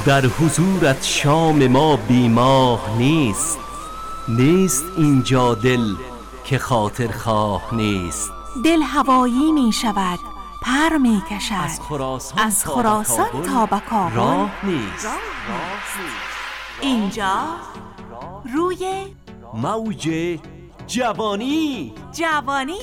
در حضورت شام ما بیماه نیست. نیست اینجا دل که خاطر خواه نیست. دل هوایی می شود، پر می کشد، از خراسان تا به کابل راه نیست. اینجا روی موج جوانی. جوانی.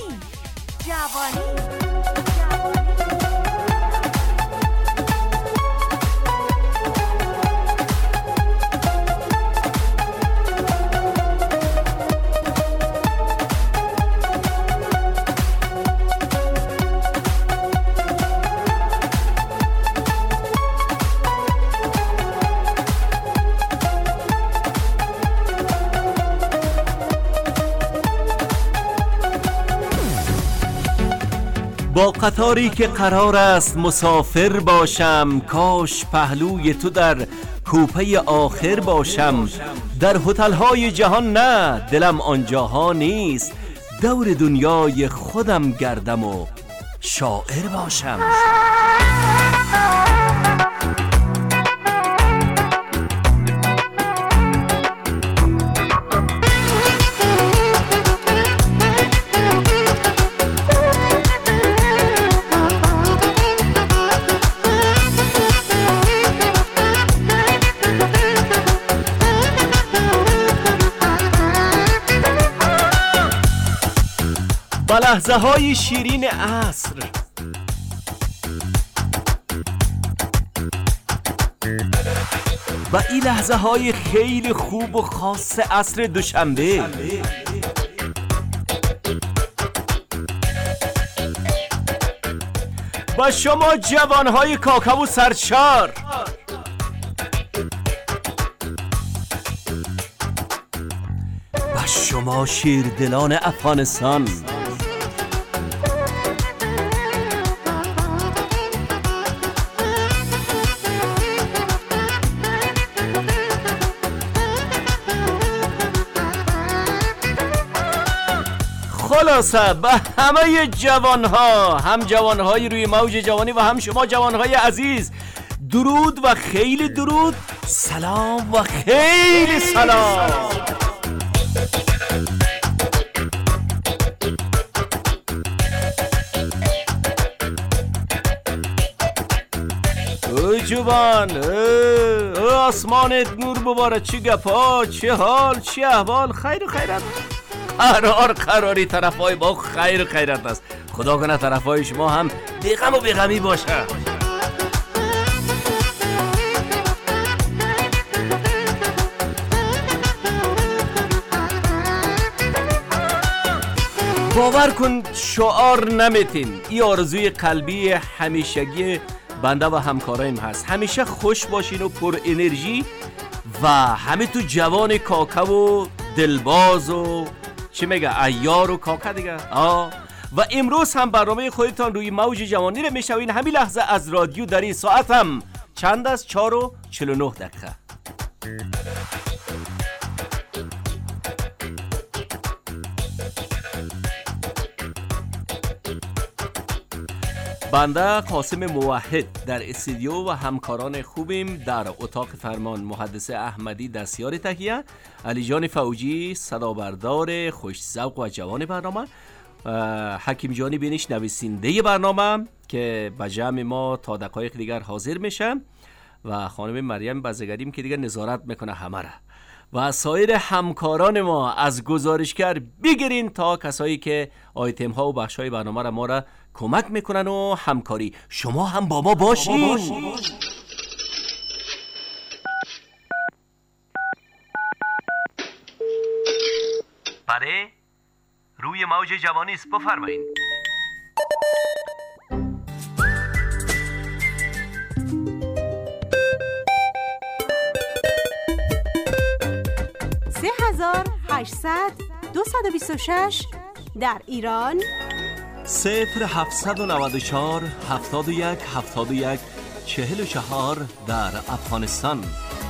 با قطاری که قرار است مسافر باشم، کاش پهلوی تو در کوپه آخر باشم. در هتل‌های جهان نه، دلم آنجاها نیست. دور دنیای خودم گردم و شاعر باشم. با لحظه های شیرین عصر و این لحظه های خیلی خوب و خاص عصر دوشنبه، با شما جوانهای کاکاو سرشار، با شما شیردلان افغانستان، خلاصه به همه جوانها، هم جوانهای روی موج جوانی و هم شما جوانهای عزیز، درود و خیلی درود، سلام و خیلی سلام. او جوان، او آسمانت نور بباره، چه گپا، چه حال، چه احوال، خیر و خیرت. قراری طرفای با خیر و خیرت است. خدا کنه طرفای شما هم بیغم و بیغمی باشه. باور کن شعار نمیتین، این آرزوی قلبی همیشگی بنده و همکارایم هست. همیشه خوش باشین و پر انرژی و همه تو جوان کاکا و دلباز و چی میگه ایار و کاکا دیگه. و امروز هم برنامه خودتان روی موج جوانی رو میشوین همین لحظه از رادیو. در این ساعت هم چند است؟ 4:49. بنده قاسم موحد در استودیو و همکاران خوبیم در اتاق فرمان، محدث احمدی دستیار تهیه، علی جان فوجی صدابردار خوش ذوق و جوان برنامه، حکیم جانی بینش نویسنده برنامه که به جمع ما تا دقایق دیگر حاضر میشه و خانم مریم بزرگریم که دیگر نظارت میکنه همه را، و سایر همکاران ما از گزارشگر بگیرین تا کسایی که آیتم ها و بخش های برنامه را ما را کمک میکنن و همکاری. شما هم با ما باشین. بله، روی موج جوانی است، بفرمایین. در ایران 0794 71 71 44 در افغانستان.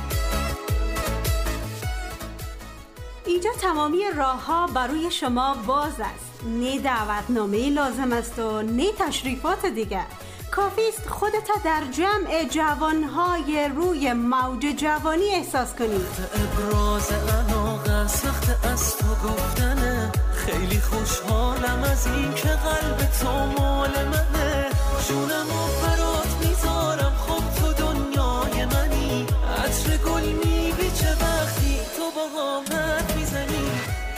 اینجا تمامی راه‌ها برای شما باز است. نه دعوتنامه لازم است و نه تشریفات دیگه. کافیست خودت در جمع جوانهای روی موج جوانی احساس کنی. ابراز علاقه است وقت از تو گفتنه، خیلی خوشحالم از این که قلب تو مال منه، جونمو برات میذارم، خب تو دنیای منی، عطر گل میبیچه وقتی تو با هم حرف میزنی.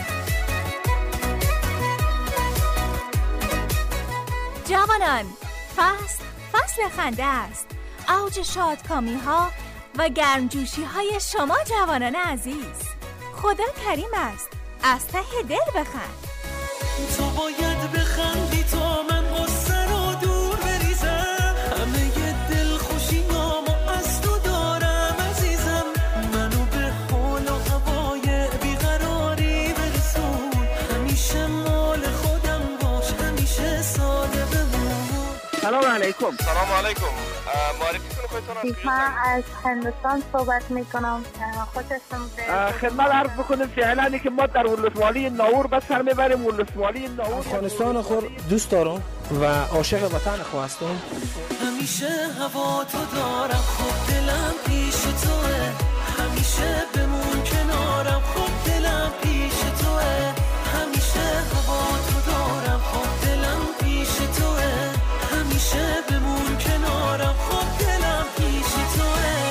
جوانان، فصل خنده است، اوج شادکامی ها و گرمجوشی های شما جوانان عزیز. خدا کریم است، از ته دل بخند. تو باید بخندی تا من غصه رو دور بریزم، همه ی دل خوشی نامو از تو دارم عزیزم، منو به حال و هوای بیقراری برسون، همیشه مال خودم باش، همیشه ساده بمون. سلام علیکم. سلام علیکم. معرفی کنم خودتون. من از هندوستان صحبت میکنم. خوشتون خدمت عرض بکنیم فعلا که ما در ولسوالی ناور بس سر میبریم. ولسوالی ناور افغانستان خود دوست دارم و عاشق وطن خود هستم. همیشه هوا تو دارم، خب دلم پیش توه، همیشه بمون کنارم، خب دلم پیش توه، همیشه هوا تو دارم، خب دلم پیش توه، همیشه بمون کنارم، خب دلم پیش توه.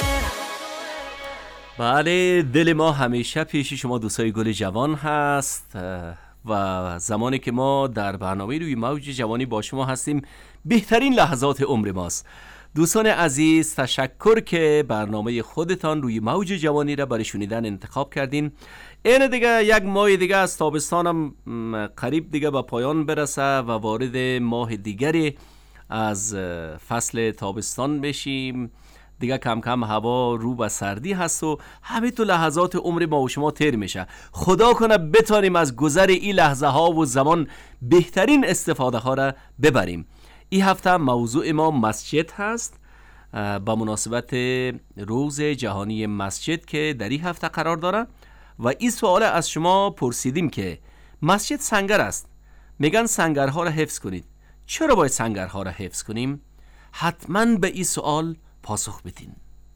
بله، دل ما همیشه پیش شما دوستای گل جوان هست و زمانی که ما در برنامه روی موج جوانی با شما هستیم بهترین لحظات عمر ماست. دوستان عزیز، تشکر که برنامه خودتان روی موج جوانی را برای شنیدن انتخاب کردین. این دیگه یک ماه دیگه از تابستانم قریب دیگه به پایان برسه و وارد ماه دیگری از فصل تابستان بشیم. دیگه کم کم هوا رو به سردی هست و همه تو لحظات عمر ما و شما تیر میشه. خدا کنه بتانیم از گذر این لحظه ها و زمان بهترین استفاده ها را ببریم. این هفته موضوع ما مسجد هست با مناسبت روز جهانی مسجد که در این هفته قرار داره و این سوال از شما پرسیدیم که مسجد سنگر است، میگن سنگرها را حفظ کنید. چرا باید سنگرها را حفظ کنیم؟ حتما به این سوال پاسخ بدین.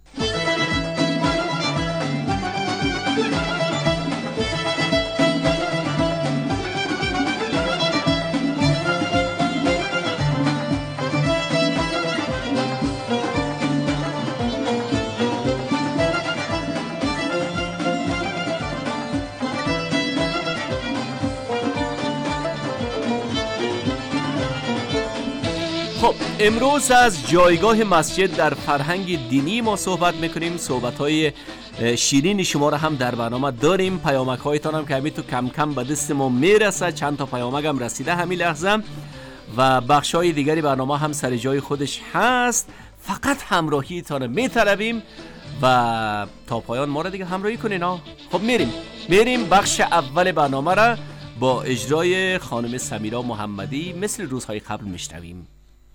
خب امروز از جایگاه مسجد در فرهنگ دینی ما صحبت میکنیم. صحبت‌های شیرین شما را هم در برنامه داریم. پیامک‌هایتان هم که همین تو کم کم به دست ما میرسه. چند تا پیامک هم رسیده همین لحظه و بخش‌های دیگری برنامه هم سر جای خودش هست. فقط همراهیتان میطلبیم و تا پایان ما را دیگه همراهی کنین. خب میریم بخش اول برنامه را با اجرای خانم سمیرا محمدی مثل روزهای قبل میشنویم.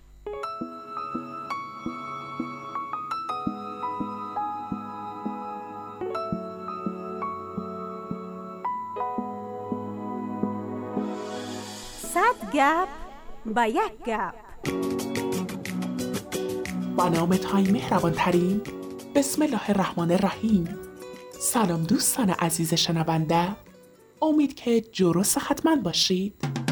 صد گپ با یک گپ. با نام تای مهربان ترین، بسم الله الرحمن الرحیم. سلام دوستان عزیز شنونده، امید که جور و صحتمند باشید.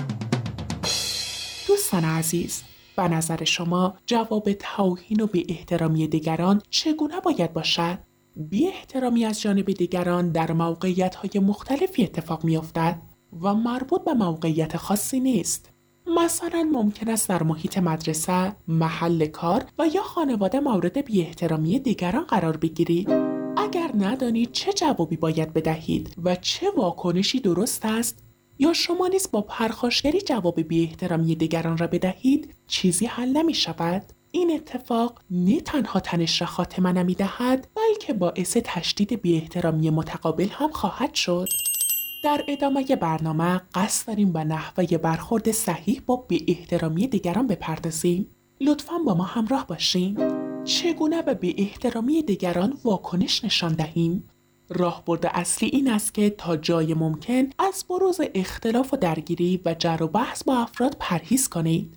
دوستان عزیز، به نظر شما جواب توهین و بی احترامی دیگران چگونه باید باشد؟ بی احترامی از جانب دیگران در موقعیت‌های مختلفی اتفاق می‌افتد و مربوط به موقعیت خاصی نیست. مثلا ممکن است در محیط مدرسه، محل کار و یا خانواده مورد بی احترامی دیگران قرار بگیرید. اگر ندانید چه جوابی باید بدهید و چه واکنشی درست است، یا شما نیز با پرخاشگری جواب بی احترامی دیگران را بدهید، چیزی حل نمی شود. این اتفاق نه تنها تنش را خاتمه نمی دهد، بلکه باعث تشدید بی احترامی متقابل هم خواهد شد. در ادامه برنامه قصد داریم به نحوه برخورد صحیح با بی احترامی دیگران بپردازیم. لطفاً با ما همراه باشیم. چگونه به بی احترامی دیگران واکنش نشان دهیم؟ راهبرد اصلی این است که تا جای ممکن از بروز اختلاف و درگیری و جر و بحث با افراد پرهیز کنید.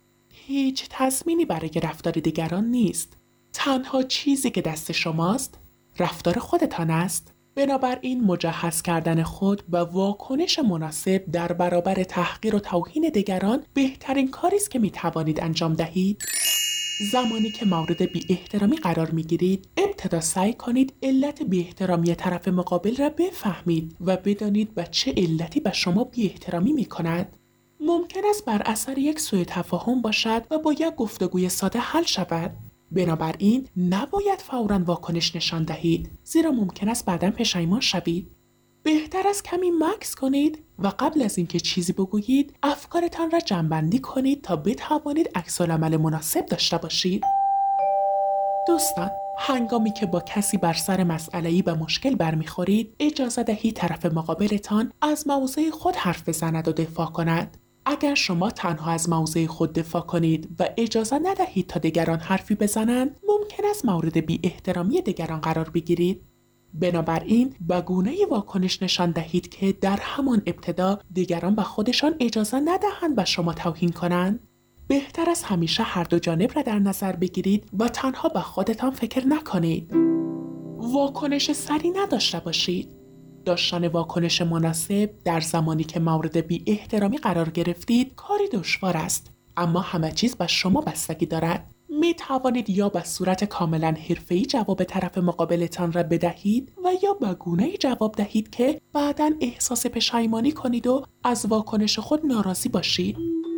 هیچ تضمینی برای رفتار دیگران نیست. تنها چیزی که دست شماست رفتار خودتان است. بنابراین مجهز کردن خود و واکنش مناسب در برابر تحقیر و توهین دیگران بهترین کاری است که میتوانید انجام دهید. زمانی که مورد بی احترامی قرار میگیرید، ابتدا سعی کنید علت بی احترامی طرف مقابل را بفهمید و بدانید به چه علتی به شما بی احترامی میکند. ممکن است بر اثر یک سوء تفاهم باشد و با یک گفتگوی ساده حل شود. بنابراین نباید فوراً واکنش نشان دهید، زیرا ممکن است بعداً پشیمان شوید. بهتر است کمی مکث کنید و قبل از اینکه چیزی بگویید افکارتان را جمع‌بندی کنید تا بتوانید عکس‌العمل مناسب داشته باشید. دوستان، هنگامی که با کسی بر سر مسئله‌ای به مشکل برمیخورید، اجازه دهید طرف مقابلتان از موضع خود حرف بزند و دفاع کند. اگر شما تنها از موضع خود دفاع کنید و اجازه ندهید تا دیگران حرفی بزنند، ممکن است مورد بی احترامی دیگران قرار بگیرید. بنابراین به گونه‌ای واکنش نشان دهید که در همان ابتدا دیگران به خودشان اجازه ندهند به شما توهین کنند. بهتر است همیشه هر دو جانب را در نظر بگیرید و تنها به خودتان فکر نکنید. واکنش سریع نداشته باشید. داشتن واکنش مناسب در زمانی که مورد بی احترامی قرار گرفتید کاری دشوار است، اما همه چیز به شما بستگی دارد. می توانید یا به صورت کاملا حرفه‌ای جواب طرف مقابلتان را بدهید و یا به گونه‌ای جواب دهید که بعداً احساس پشیمانی کنید و از واکنش خود ناراضی باشید.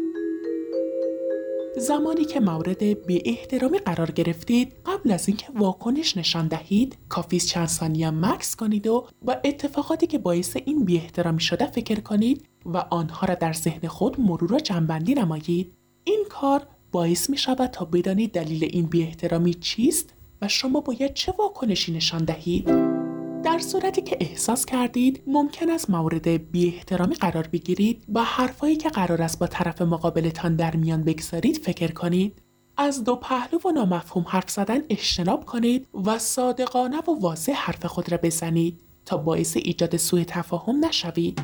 زمانی که مورد بی احترامی قرار گرفتید، قبل از اینکه واکنش نشان دهید، کافی است چند ثانیه مکث کنید و اتفاقاتی که باعث این بی احترامی شده فکر کنید و آنها را در ذهن خود مرور و جمع‌بندی نمایید. این کار باعث می شود تا بدانید دلیل این بی احترامی چیست و شما باید چه واکنشی نشان دهید. در صورتی که احساس کردید ممکن است مورد بی احترامی قرار بگیرید، با حرفایی که قرار است با طرف مقابلتان در میان بگذارید فکر کنید. از دو پهلو و نامفهوم حرف زدن اجتناب کنید و صادقانه و واضح حرف خود را بزنید تا باعث ایجاد سوء تفاهم نشوید.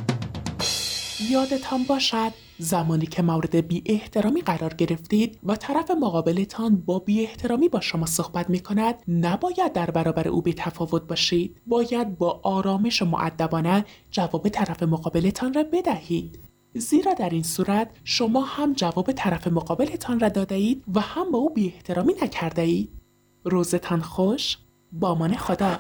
یادتان باشد زمانی که مورد بی احترامی قرار گرفتید و طرف مقابلتان با بی احترامی با شما صحبت می کند، نباید در برابر او بی تفاوت باشید. باید با آرامش و مؤدبانه جواب طرف مقابلتان را بدهید، زیرا در این صورت شما هم جواب طرف مقابلتان را داده اید و هم با او بی احترامی نکرده اید. روزتان خوش. با امان خدا.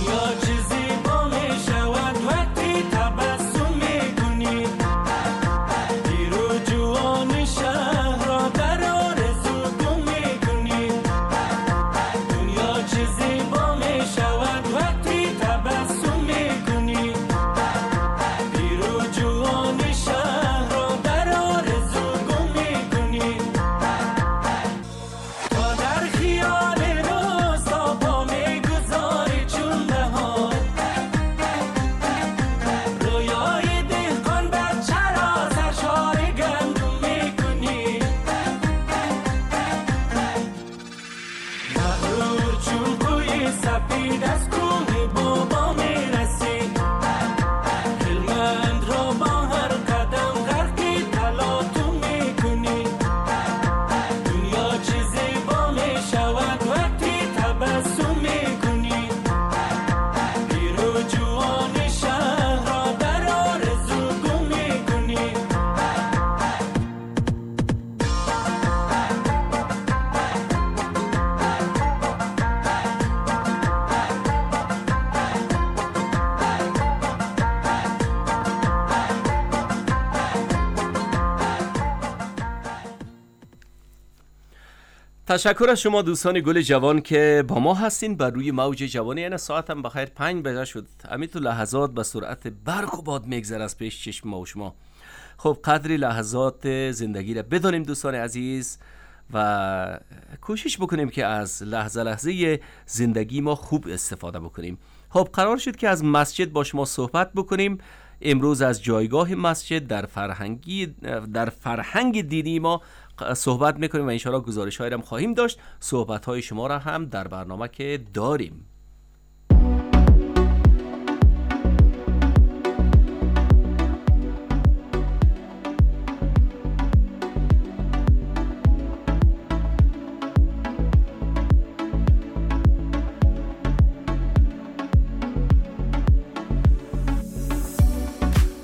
تشکر از شما دوستان گل جوان که با ما هستین بر روی موج جوانی. این ساعت هم بخیر 5 بجه شد. همین تو لحظات به سرعت برق و باد میگذره از پیش چشم ما و شما. خب قدری لحظات زندگی را بدانیم دوستان عزیز و کوشش بکنیم که از لحظه زندگی ما خوب استفاده بکنیم. خب قرار شد که از مسجد با شما صحبت بکنیم. امروز از جایگاه مسجد در فرهنگ دینی ما صحبت میکنیم و انشاءالله گزارش‌هایی هم خواهیم داشت. صحبت‌های شما را هم در برنامه که داریم.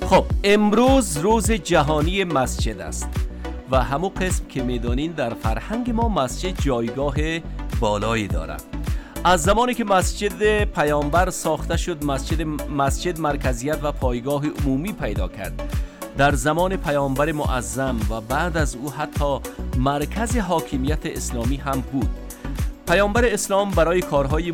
خب امروز روز جهانی مسجد است و همون قسم که میدانین در فرهنگ ما مسجد جایگاه بالایی دارد. از زمانی که مسجد پیامبر ساخته شد مسجد مرکزیت و پایگاه عمومی پیدا کرد. در زمان پیامبر معظم و بعد از او حتی مرکز حاکمیت اسلامی هم بود. پیامبر اسلام برای کارهای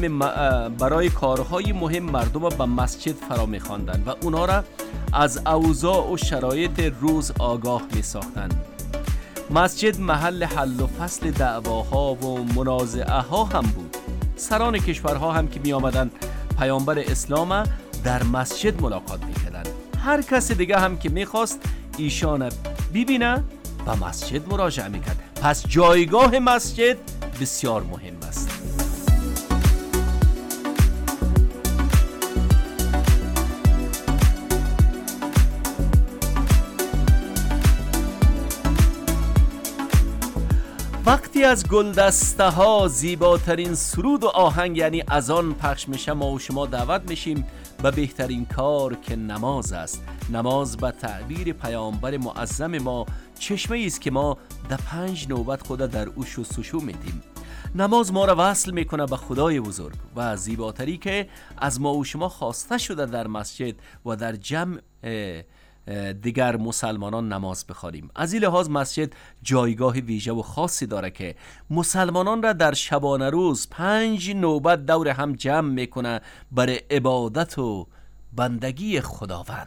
مهم مردم را به مسجد فرا می‌خواندند و اونا را از اوضاع و شرایط روز آگاه می‌ساختند. مسجد محل حل و فصل دعواها و منازعه ها هم بود. سران کشورها هم که می آمدن پیامبر اسلام در مسجد ملاقات می‌کردند. هر کس دیگه هم که می‌خواست ایشان ببینه به مسجد مراجعه می‌کرد. پس جایگاه مسجد بسیار مهم است. وقتی از گلدسته ها زیباترین سرود و آهنگ یعنی اذان پخش میشه، ما و شما دعوت میشیم به بهترین کار که نماز است. نماز به تعبیر پیامبر معظم ما چشمه است که ما در 5 نوبت خود در او شستشو میدیم. نماز ما را وصل میکنه به خدای بزرگ و زیباتری که از ما و شما خواسته شده در مسجد و در جمع دیگر مسلمانان نماز بخوانیم. از این لحاظ مسجد جایگاه ویژه و خاصی داره که مسلمانان را در شبانه روز 5 نوبت دور هم جمع میکنه برای عبادت و بندگی خداوند.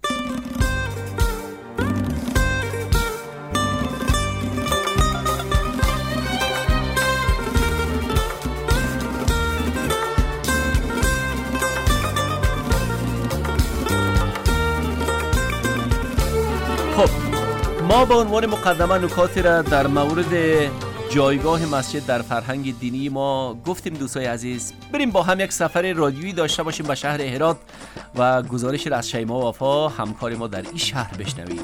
خب ما با عنوان مقدمه نکاتی را در مورد جایگاه مسجد در فرهنگ دینی ما گفتیم. دوستای عزیز بریم با هم یک سفر رادیویی داشته باشیم به شهر هرات و گزارش را از شیما وفا همکار ما در این شهر بشنویم.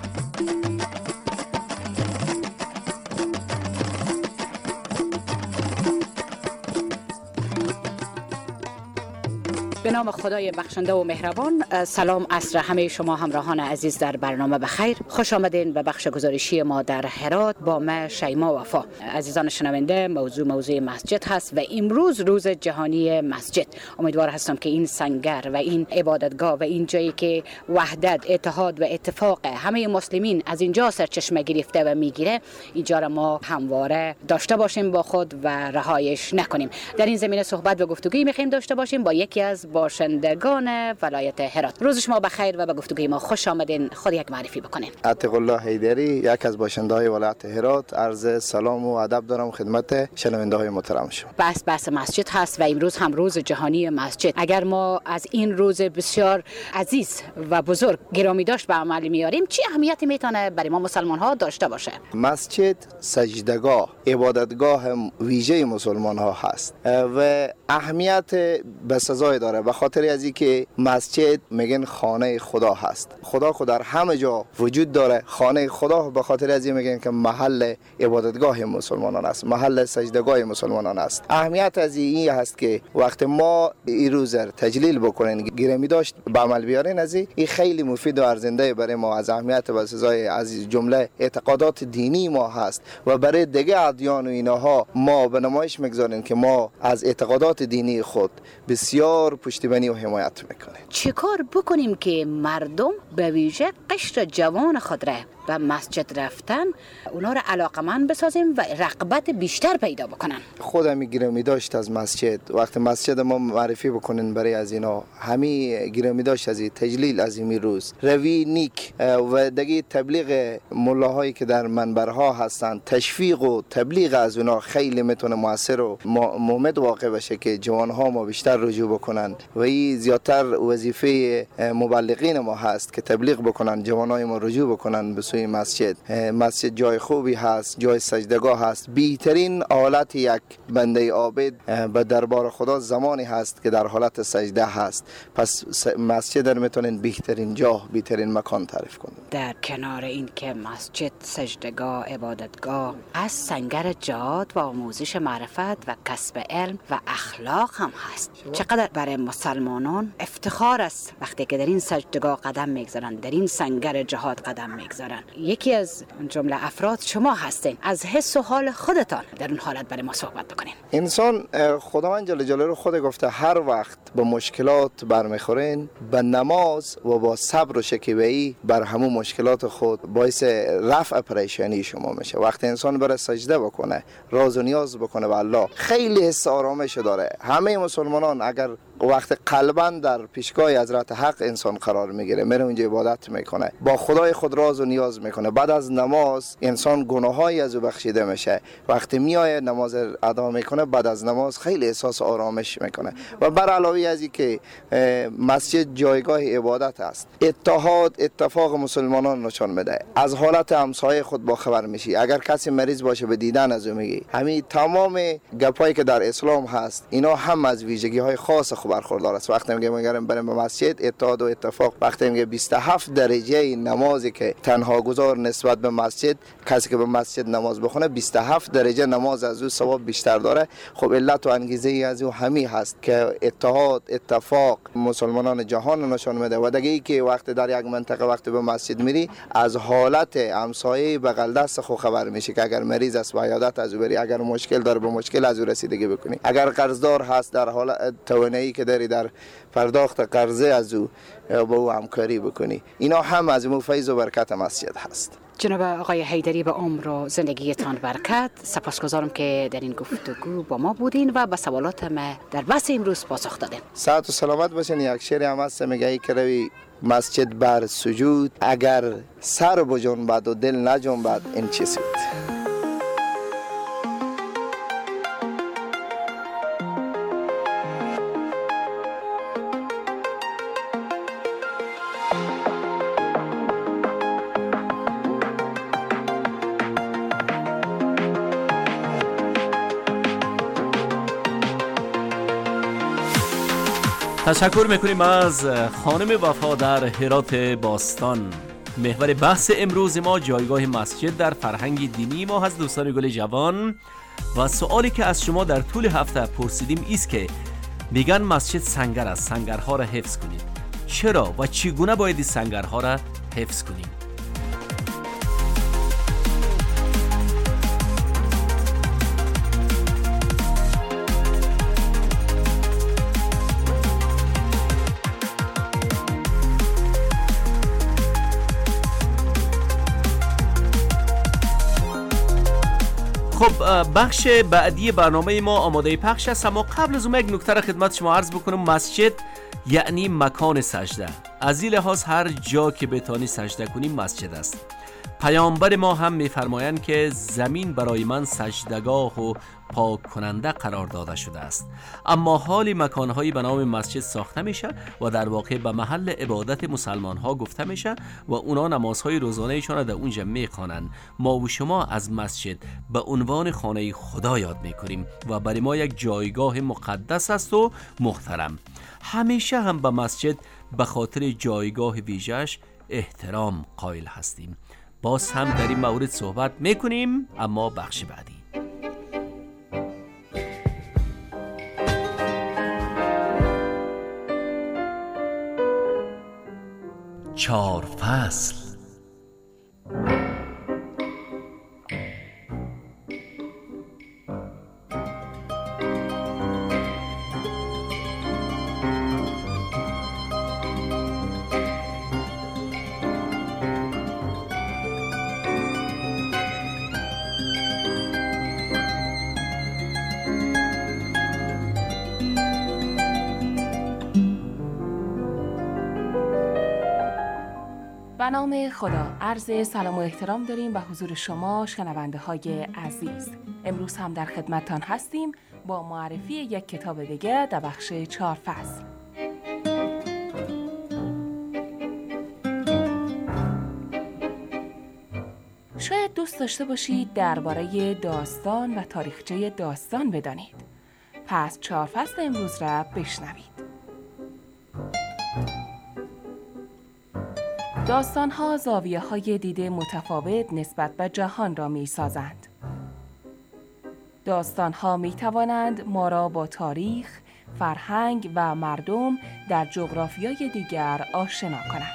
به نام خدای بخشنده و مهربان. سلام عصر همه شما همراهان عزیز در برنامه بخیر. خوش آمدین به بخش گزارشی ما در هرات با ما شیما وفا. عزیزان شنونده، موضوع مسجد هست و امروز روز جهانی مسجد. امیدوار هستم که این سنگر و این عبادتگاه و این جایی که وحدت، اتحاد و اتفاق همه مسلمین از اینجا سرچشمه گرفته و میگیره، اینجا را ما همواره داشته باشیم با خود و رهایش نکنیم. در این زمینه صحبت و گفتگویی می‌خوایم داشته باشیم با یکی از باشندگان ولایت هرات. روز شما بخیر و به گفتگوی ما خوش آمدین. خود یک معرفی بکنین. عتیق الله حیدری، یک از باشنده‌های ولایت هرات. عرض سلام و ادب دارم خدمت شنونده‌های محترم شما. بحث مسجد هست و امروز هم روز جهانی مسجد. اگر ما از این روز بسیار عزیز و بزرگ گرامی داشت به عمل میاریم، چه اهمیتی میتونه برای ما مسلمان ها داشته باشه؟ مسجد سجدگاه، عبادتگاه ویژه مسلمان ها هست و اهمیت بسزای داره، به خاطر از اینکه مسجد میگن خانه خدا هست. خدا در همه جا وجود داره. خانه خدا به خاطر از این میگن که محل عبادتگاه مسلمانان است، محل سجدگاه مسلمانان است. اهمیت از این هست که وقت ما این روز تجلیل بکنین، گرامی داشت به عمل بیارین، از این خیلی مفید و ارزنده برای ما. از اهمیت بسزای از جمله اعتقادات دینی ما هست و برای دیگه ادیان و اینها ما به نمایش میگذاریم که ما از اعتقادات دینی خود بسیار پشتیبانی و حمایت میکنه. چه کار بکنیم که مردم به ویژه قشر جوان خود را به مسجد رفتن اونا را علاقمند بسازیم و رغبت بیشتر پیدا بکنن؟ خودم گرامی داشت از مسجد، وقتی مسجد ما معرفی بکنن برای از اینا، همه گرامی داشت از تجلیل از این روز روی نیک و دیگه تبلیغ ملاهایی که در منبرها هستند، تشویق و تبلیغ از اونا خیلی میتونه موثر و مهمت واقع بشه که جوانها ما بیشتر رجوع بکنن و این زیادتر وظیفه مبلغین ما هست که تبلیغ بکنن، جوانای ما رجوع بکنن به سوی مسجد. مسجد جای خوبی هست، جای سجدگاه هست. بهترین حالت یک بنده عابد به دربار خدا زمانی هست که در حالت سجده هست. پس مسجد رو میتونین بهترین جا، بهترین مکان تعریف کنید. در کنار این که مسجد سجدگاه، عبادتگاه، از سنگر جهاد و آموزش معرفت و کسب علم و اخلاق هم هست. چقدر برای مسلمانان افتخار است وقتی که در این سجدگاه قدم میگذارن، در این سنگر جهاد قدم میگذارن. یکی از جمله افراد شما هستین. از حس و حال خودتان در اون حالت برای ما صحبت بکنین. انسان خداوند جل جلاله خود گفته هر وقت با مشکلات برمیخورین، به نماز و با صبر و شکیبایی بر همون مشکلات خود باعث رفع پریشانی شما میشه. وقتی انسان بره سجده بکنه، راز و نیاز بکنه به الله، خیلی حس آرامش داره. همه مسلمانان اگر وقت قلباً در پیشگاه حضرت حق انسان قرار میگیره، میره اونجا عبادت میکنه، با خدای خود راز و نیاز میکنه، بعد از نماز انسان گناهایی از او بخشیده میشه. وقتی میایه نماز ادا میکنه، بعد از نماز خیلی احساس آرامش میکنه. و بر علاوه از این که مسجد جایگاه عبادت است، اتفاق مسلمانان نشان میده. از حالت همسایه خود با خبر میشی. اگر کسی مریض باشه به دیدن از او میگی. همین تمام گپایی که در اسلام هست اینا هم از ویژگی های خاص خود برخوردار است. وقتی میگم بریم به مسجد، اتحاد و اتفاق. وقتی میگه 27 درجه نمازی که تنها گذار نسبت به مسجد، کسی که به مسجد نماز بخونه 27 درجه نماز از او ثواب بیشتر داره. خب علت و انگیزه ای از او همین هست که اتحاد، اتفاق مسلمانان جهان نشان میده. و دیگه ای که وقتی در یک منطقه وقتی به مسجد میری، از حالت همسایه بغل دست خود خبر میشی که اگر مریض است و عیادت از او بری، اگر مشکل داره به مشکل از او رسیدگی بکنی، اگر قرضدار هست در حالت توانایی که داری در پرداخت قرضه از او با او همکاری بکنی. اینا هم از فیض و برکت مسجد هست. جناب آقای حیدری، به عمر و زندگیتان برکت. سپاسگزارم که در این گفتگو با ما بودین و به سوالات ما در بحث امروز پاسخ دادین. صحت و سلامت باشین. یک شعر هم هست میگه که روی مسجد بر سجود، اگر سر بجنبد و دل نجنبد این چه سود. تشکر میکنیم از خانم وفا در هرات باستان. محور بحث امروز ما جایگاه مسجد در فرهنگ دینی ما هست دوستان گل جوان. و سوالی که از شما در طول هفته پرسیدیم ایست که میگن مسجد سنگر است، سنگرها را حفظ کنید. چرا و چگونه باید این سنگرها را حفظ کنیم؟ خب بخش بعدی برنامه ما آماده پخش است، اما قبل از اون یک نکته را خدمت شما عرض بکنم. مسجد یعنی مکان سجده. از این لحاظ هر جا که بتانی سجده کنیم مسجد است. پیامبر ما هم می‌فرمایند که زمین برای من سجدگاه و پاک کننده قرار داده شده است. اما حالی مکانهایی به نام مسجد ساخته میشه و در واقع به محل عبادت مسلمان ها گفته میشه و اونا نمازهای روزانه ایشان را در اونجا میخوانند. ما و شما از مسجد به عنوان خانه خدا یاد میکنیم و برای ما یک جایگاه مقدس است و محترم. همیشه هم به مسجد به خاطر جایگاه ویژه‌اش احترام قائل هستیم. باز هم در این مورد صحبت میکنیم، اما بخش بعدی. چهار فصل. به نام خدا، عرض سلام و احترام داریم به حضور شما شنونده های عزیز. امروز هم در خدمتتان هستیم با معرفی یک کتاب دیگه در بخش 4 فصل. شاید دوست داشته باشید درباره داستان و تاریخچه داستان بدانید. پس 4 فصل امروز را بشنوید. داستان‌ها زاویه‌های دید متفاوت نسبت به جهان را می‌سازند. داستان‌ها می‌توانند ما را با تاریخ، فرهنگ و مردم در جغرافیای دیگر آشنا کنند.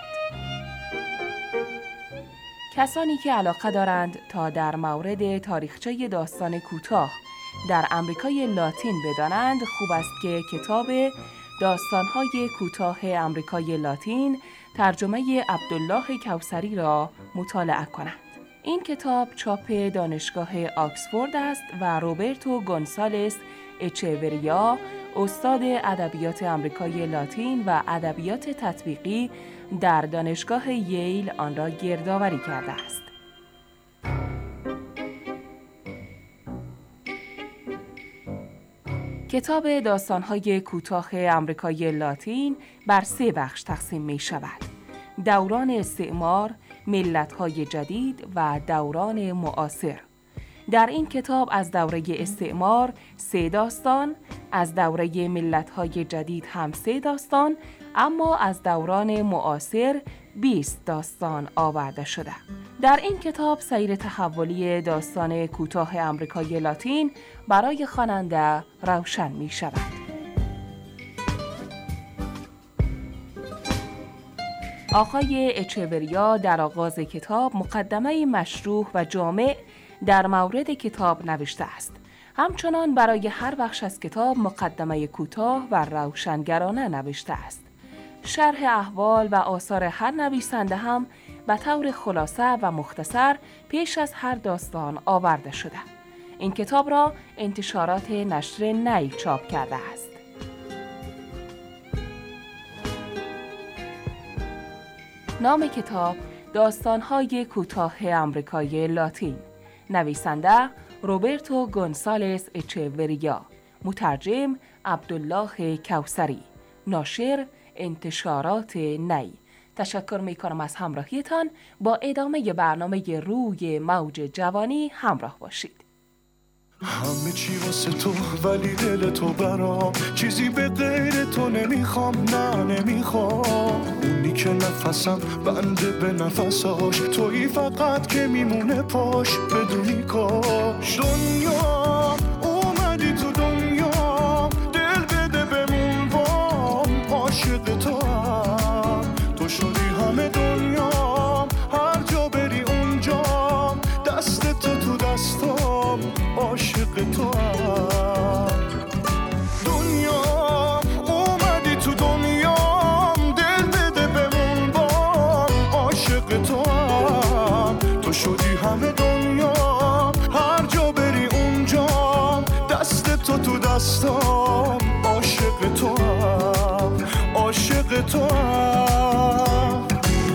کسانی که علاقه دارند تا در مورد تاریخچه داستان کوتاه در آمریکای لاتین بدانند، خوب است که کتاب داستان‌های کوتاه آمریکای لاتین ترجمه عبدالله کوثری را مطالعه کنند. این کتاب چاپ دانشگاه آکسفورد است و روبرتو گونسالس اچوریا، استاد ادبیات آمریکای لاتین و ادبیات تطبیقی در دانشگاه ییل آن را گردآوری کرده است. کتاب داستان‌های کوتاه آمریکای لاتین بر 3 بخش تقسیم می شود: دوران استعمار، ملت‌های جدید و دوران معاصر. در این کتاب از دوره استعمار 3 داستان، از دوره ملت‌های جدید هم 3 داستان، اما از دوران معاصر 20 داستان آورده شده. در این کتاب سیر تحولی داستان کوتاه آمریکای لاتین برای خواننده روشن می شود. آقای اچوریا در آغاز کتاب مقدمه مشروح و جامع در مورد کتاب نوشته است. همچنان برای هر بخش از کتاب مقدمه کوتاه و روشنگرانه نوشته است. شرح احوال و آثار هر نویسنده هم به طور خلاصه و مختصر پیش از هر داستان آورده شده. این کتاب را انتشارات نشر نی چاپ کرده است. نام کتاب داستان‌های کوتاه آمریکای لاتین. نویسنده روبرتو گونسالس اچوریا، مترجم عبدالله کوثری، ناشر انتشارات نی. تشکر می‌کنم از همراهیتان. با ادامه برنامه روی موج جوانی همراه باشید. همه چی واسه تو ولی دل تو برام، چیزی به غیر تو نمیخوام، نه نمیخوام. اونی که نفسم بنده به نفساش، تویی فقط که میمونه پاش بدونی کاش. دنیا اومدی تو دنیا، دل بده بمون بام، عاشق تو هم تو شدی همه دنیا، هر جا بری اونجا دست تو دستام، عاشق تو هم. دنیا اومدی تو دنیا، دل بده بمون بام، عاشق تو هم تو شدی همه دنیا، هر جا بری اونجا دست تو دستام، عاشق تو هم، عاشق تو هم.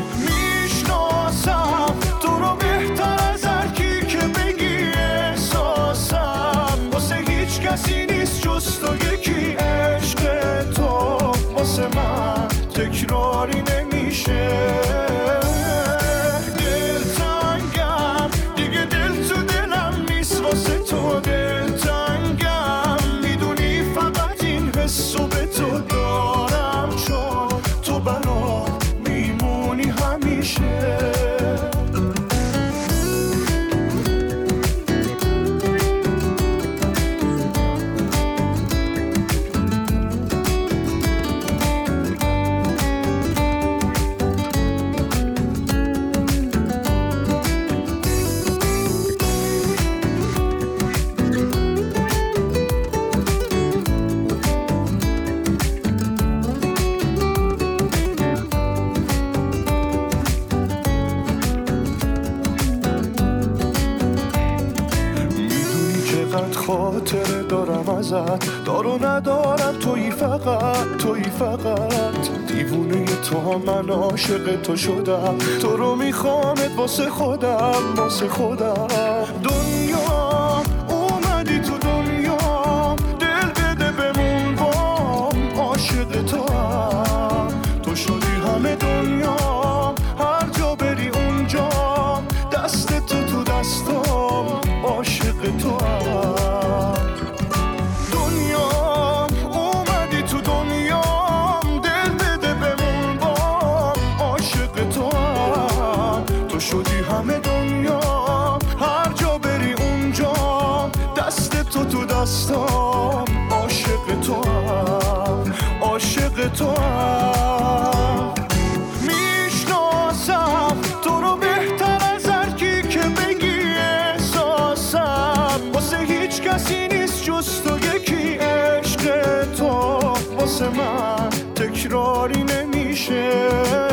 میشناسم تو رو بهتر از هر کی که بگی احساسم، واسه هیچ کسی نیست جز تو یکی. عشق تو واسه من تکراری نمیشه، دلتنگم دیگه، دل تو دلم نیست واسه تو دلتنگم. میدونی فقط این حسو به تو دارم، چون تو برام میمونی همیشه. خاطره دارم ازت، دارو ندارم، تویی فقط، تویی فقط. دیوونه تو من عاشق تو شدم، تو رو میخوامت واسه خودم، واسه خودم. دنیا اومدی تو دنیا، دل بده بمون بام، عاشق تو هم تو شدی همه دنیا، هر جا بری اونجا دست تو دست تو تو دستام، عاشق تو هم، عاشق تو هم. میشناسم تو رو بهتر از هر کی که بگی احساسم، واسه هیچ کسی نیست جز تو یکی. عشق تو واسه من تکراری نمیشه.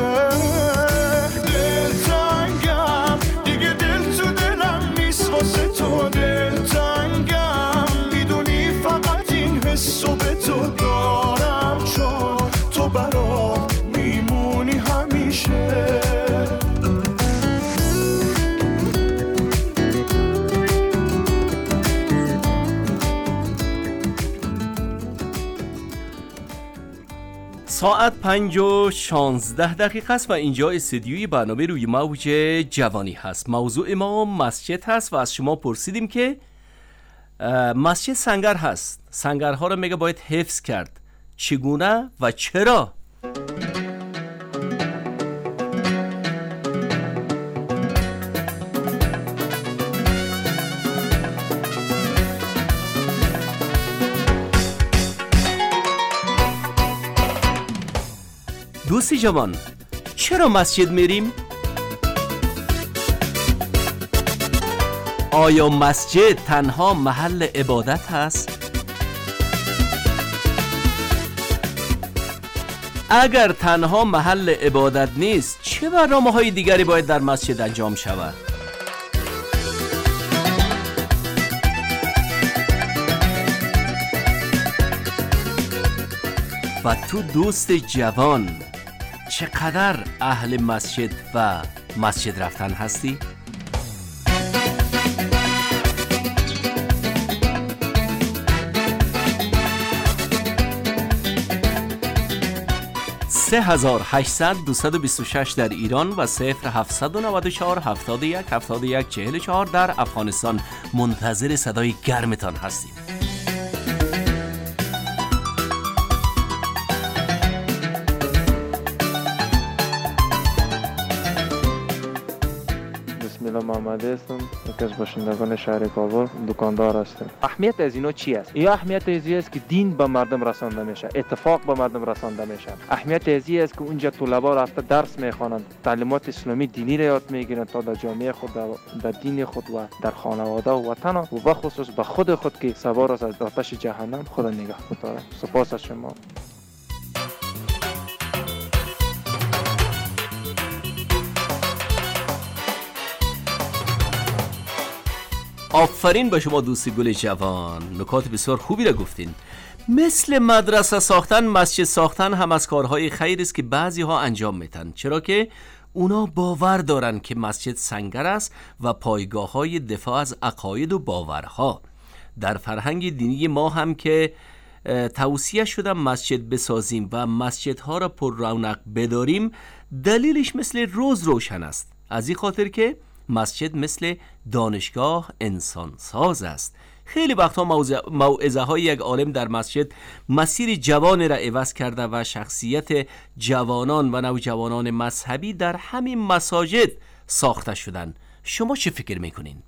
دلتنگم دیگه، دل تو دلم نیست واسه تو. دلتنگم میدونی فقط این حسو به تو دارم، چون تو برام میمونی همیشه. ساعت 5:16 است و اینجا استودیوی برنامه روی موج جوانی هست. موضوع ما مسجد هست و از شما پرسیدیم که مسجد سنگر هست، سنگرها رو میگه باید حفظ کرد، چگونه و چرا؟ دوستی جوان، چرا مسجد میریم؟ آیا مسجد تنها محل عبادت هست؟ اگر تنها محل عبادت نیست، چه برنامه‌های دیگری باید در مسجد انجام شود؟ و تو دوست جوان چقدر اهل مسجد و مسجد رفتن هستی؟ (3800-226) در ایران و 0794-71-71-44 در افغانستان. منتظر صدای گرمتان هستیم. محمدی هستم، یکی از باشندگان شهر کابل، دکاندار هستم. اهمیت از اینا چی است؟ یا اهمیت از این است که دین به مردم رسانده میشه، اتفاق به مردم رسانده میشه. اهمیت از این است که اونجا طلبا رفته درس میخوانند، تعلیمات اسلامی دینی را یاد میگیرند تا در جامعه خود، در دین خود و در خانواده و وطن و به خصوص به خود خود که سوار است از آتش جهنم خود نگاه می‌دارند. سپاس از شما. آفرین به شما دوستی گل جوان، نکات بسیار خوبی را گفتین. مثل مدرسه ساختن، مسجد ساختن هم از کارهای خیر است که بعضی ها انجام میتن، چرا که اونا باور دارن که مسجد سنگر است و پایگاه های دفاع از عقاید و باورها. در فرهنگ دینی ما هم که توصیه شده مسجد بسازیم و مسجدها را پر رونق بداریم، دلیلش مثل روز روشن است، از این خاطر که مسجد مثل دانشگاه انسان ساز است. خیلی وقتا موعظه های یک عالم در مسجد مسیر جوان را عوض کرده و شخصیت جوانان و نوجوانان مذهبی در همین مساجد ساخته شدن. شما چه فکر میکنین؟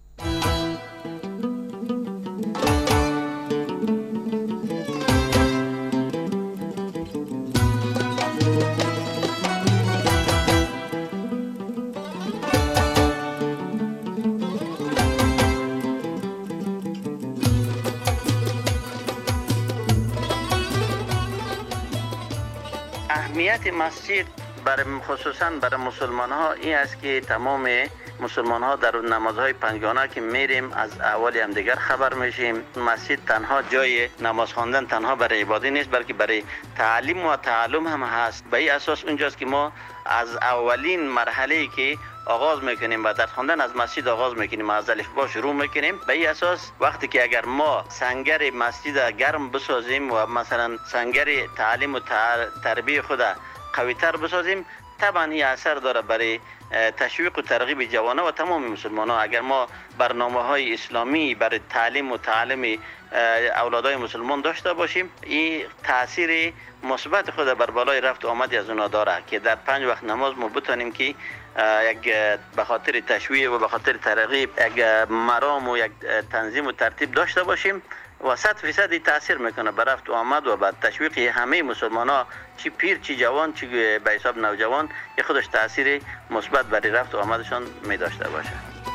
اهمیت مسجد خصوصا برای مسلمان ها این است که تمام مسلمان ها در نمازهای پنجگانه که میریم از اول هم دیگر خبر میشیم. مسجد تنها جای نماز خواندن تنها برای عبادت نیست، بلکه برای تعلیم و تعلم هم هست. به این اساس اونجاست که ما از اولین مرحله که آغاز میکنیم و در خواندن از مسجد آغاز میکنیم، از الفبا شروع میکنیم. به این اساس وقتی که اگر ما سنگر مسجد گرم بسازیم و مثلا سنگر تعلیم و تربیت خود قوی تر بسازیم، طبعا این اثر داره برای تشویق و ترغیب جوانان و تمام مسلمان ها. اگر ما برنامه های اسلامی برای تعلیم و تعلم اولادای مسلمان داشته باشیم، این تاثیر مثبت خود بر بالای رفت و آمد از اونا داره که در 5 وقت نماز ما بتونیم که یک به خاطر تشویق و به خاطر ترغیب یک مرام و یک تنظیم و ترتیب داشته باشیم و 100% تاثیر میکنه به رفت و آمد و به تشویق همه مسلمان ها، چی پیر چی جوان چی به حساب نوجوان، یه خودش تاثیر مثبت برای رفت و آمدشان می داشته باشه.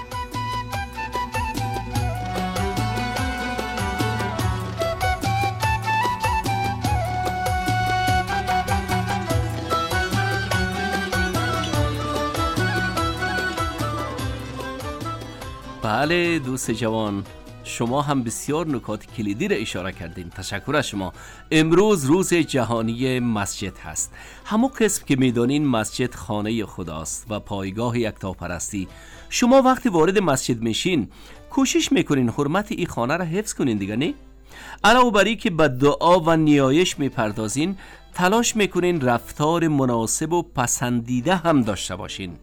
بله دوست جوان، شما هم بسیار نکات کلیدی را اشاره کردین. تشکر از شما. امروز روز جهانی مسجد هست. همون قسم که میدانین مسجد خانه خداست و پایگاه یکتاپرستی. شما وقتی وارد مسجد میشین کوشش میکنین حرمت این خانه را حفظ کنین دیگه، نه؟ علاوه بر این که به دعا و نیایش میپردازین، تلاش میکنین رفتار مناسب و پسندیده هم داشته باشین.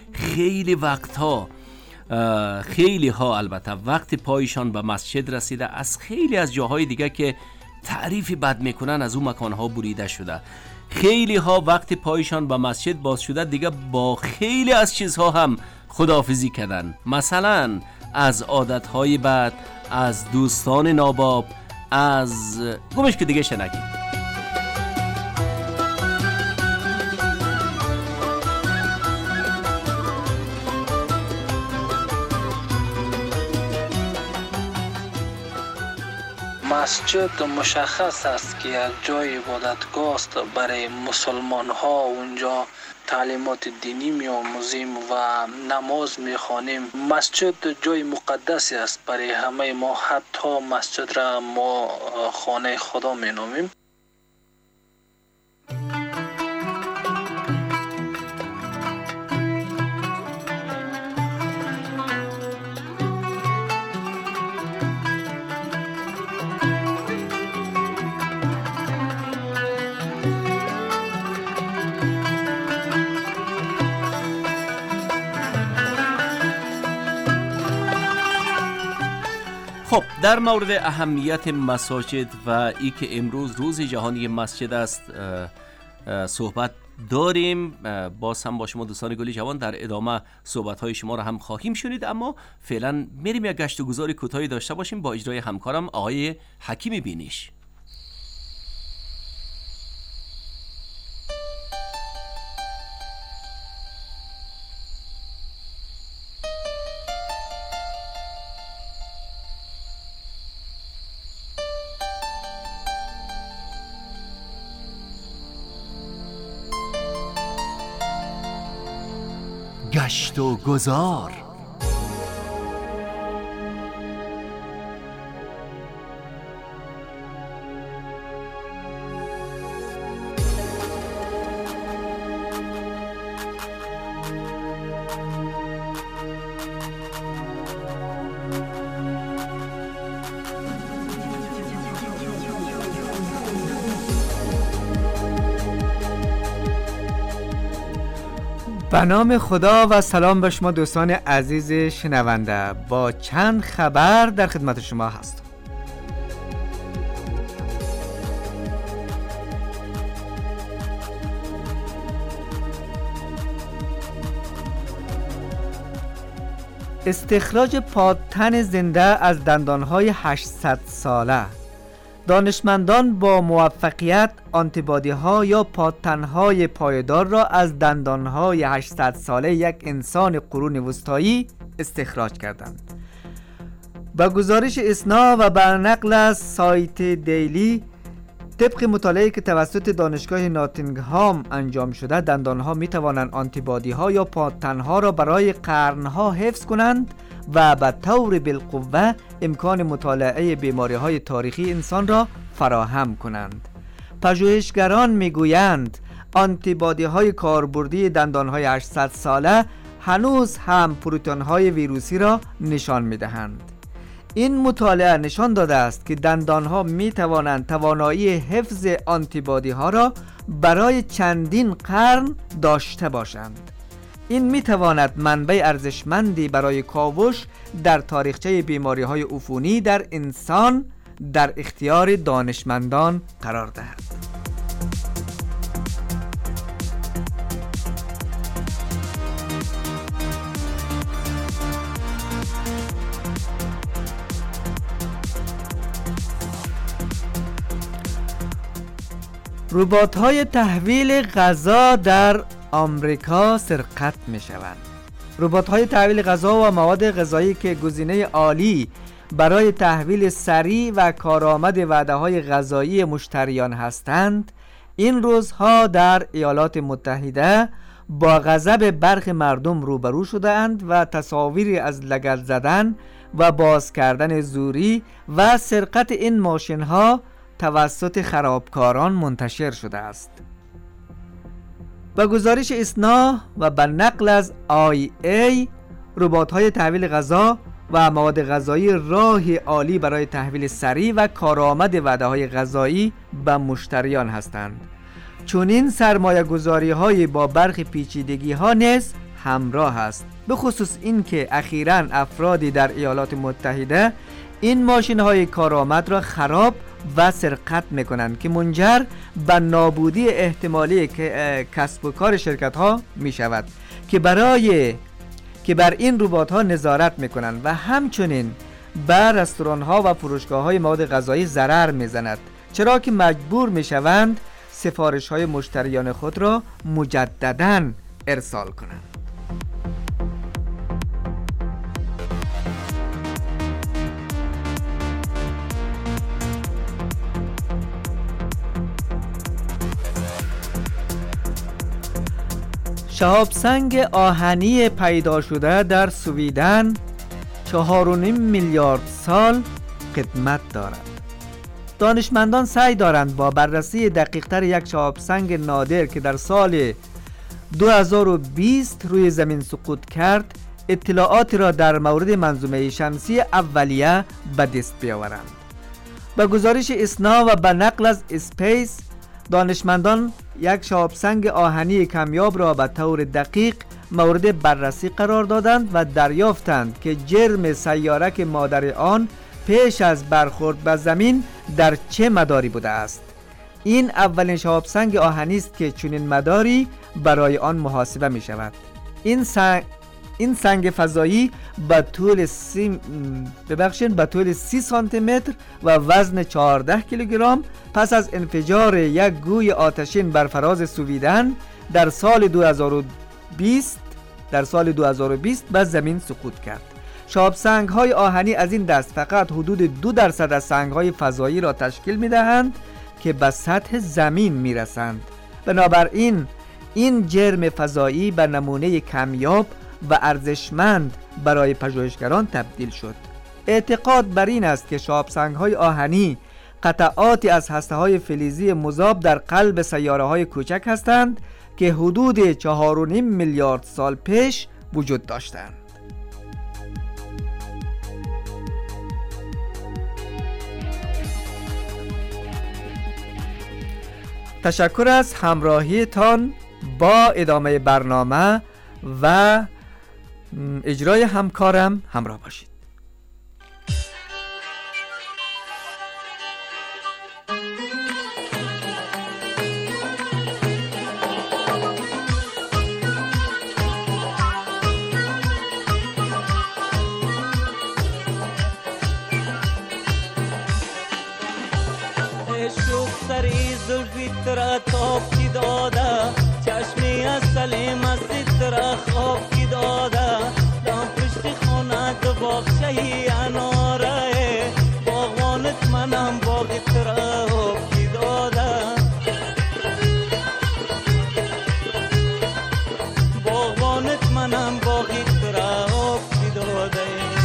خیلی ها البته وقتی پایشان به مسجد رسیده از خیلی از جاهای دیگه که تعریف بد میکنن از اون مکانها بریده شده. خیلی ها وقتی پایشان به مسجد باز شده دیگه با خیلی از چیزها هم خداحافظی کردن، مثلا از عادتهای بد، از دوستان ناباب، از گمش که دیگه شنگید. مسجد مشخص است که یک جای عبادتگاه است برای مسلمان ها. اونجا تعلیمات دینی می آموزیم و نماز می خوانیم. مسجد جای مقدسی است برای همه ما، حتی مسجد را ما خانه خدا می نامیم. خب در مورد اهمیت مساجد و ای که امروز روز جهانی مسجد است صحبت داریم. باز هم با شما دوستان گلی جوان در ادامه صحبت‌های شما را هم خواهیم شنید، اما فعلا میریم یک گشت و گذار کوتاهی داشته باشیم با اجرای همکارم آقای حکیم بینیش. گشت و گذار. به نام خدا و سلام به شما دوستان عزیز شنونده. با چند خبر در خدمت شما هستم. استخراج پادتن زنده از دندانهای 800 ساله. دانشمندان با موفقیت آنتیبادی ها یا پادتن های پایدار را از دندان های 800 ساله یک انسان قرون وسطایی استخراج کردند. با گزارش اسنا و بر نقل از سایت دیلی، طبق مطالعه‌ای که توسط دانشگاه ناتینگهام انجام شده، دندان ها می توانند آنتیبادی ها یا پادتن ها را برای قرن ها حفظ کنند و به طور بالقوه امکان مطالعه بیماری های تاریخی انسان را فراهم کنند. پژوهشگران میگویند آنتیبادی های کاربردی دندان های 800 ساله هنوز هم پروتئین های ویروسی را نشان میدهند. این مطالعه نشان داده است که دندان ها می توانند توانایی حفظ آنتیبادی ها را برای چندین قرن داشته باشند. این می تواند منبع ارزشمندی برای کاوش در تاریخچه بیماری های عفونی در انسان در اختیار دانشمندان قرار دهد. ربات‌های تحویل غذا در آمریکا سرقت می‌شوند. ربات‌های تحویل غذا و مواد غذایی که گزینه عالی برای تحویل سریع و کارآمد وعده‌های غذایی مشتریان هستند، این روزها در ایالات متحده با غضب برخی مردم روبرو شده‌اند و تصاویری از لگد زدن و باز کردن زوری و سرقت این ماشین‌ها توسط خرابکاران منتشر شده است. با گزارش اسنا و به نقل از IA، ربات‌های تحویل غذا و مواد غذایی راهی عالی برای تحویل سریع و کارآمد وعده‌های غذایی به مشتریان هستند. چنین سرمایه‌گذاری‌های با برخی پیچیدگی‌ها نیز همراه است، به خصوص این که اخیراً افرادی در ایالات متحده این ماشین‌های کارآمد را خراب و سرقت می‌کنند که منجر به نابودی احتمالی کسب و کار شرکت‌ها می‌شود که بر این ربات‌ها نظارت می‌کنند و همچنین به رستوران‌ها و فروشگاه‌های مواد غذایی ضرر می‌زند، چرا که مجبور می‌شوند سفارش‌های مشتریان خود را مجدداً ارسال کنند. شهاب سنگ آهنی پیدا شده در سویدن 4.5 میلیارد سال قدمت دارد. دانشمندان سعی دارند با بررسی دقیق‌تر یک شهاب سنگ نادر که در سال 2020 روی زمین سقوط کرد اطلاعاتی را در مورد منظومه شمسی اولیه به دست بیاورند. با گزارش اسنا و به نقل از اسپیس، دانشمندان یک شهاب سنگ آهنی کمیاب را به طور دقیق مورد بررسی قرار دادند و دریافتند که جرم سیارک مادر آن پیش از برخورد به زمین در چه مداری بوده است. این اولین شهاب سنگ آهنی است که چنین مداری برای آن محاسبه می شود. این سنگ فضایی به طول 30 سانتی متر و وزن 14 کیلوگرم پس از انفجار یک گوی آتشین بر فراز سویدن در سال 2020 به زمین سقوط کرد. شهاب سنگ های آهنی از این دست فقط حدود 2% از سنگ های فضایی را تشکیل می دهند که به سطح زمین می رسند. بنابراین این جرم فضایی به نمونه کمیاب و ارزشمند برای پژوهشگران تبدیل شد. اعتقاد بر این است که شهاب سنگ های آهنی قطعاتی از هسته‌های فلزی مذاب در قلب سیاره‌های کوچک هستند که حدود 4.5 میلیارد سال پیش وجود داشتند. تشکر از همراهیتان. با ادامه برنامه و اجرای همکارم همراه باشید. تاب کی داده چشمی از سلیم از ستره خواب کی داده دام پشت خونه دو باغچه اناره باغوانت منم باغت را خواب کی داده باغوانت منم باغت را خواب کی داده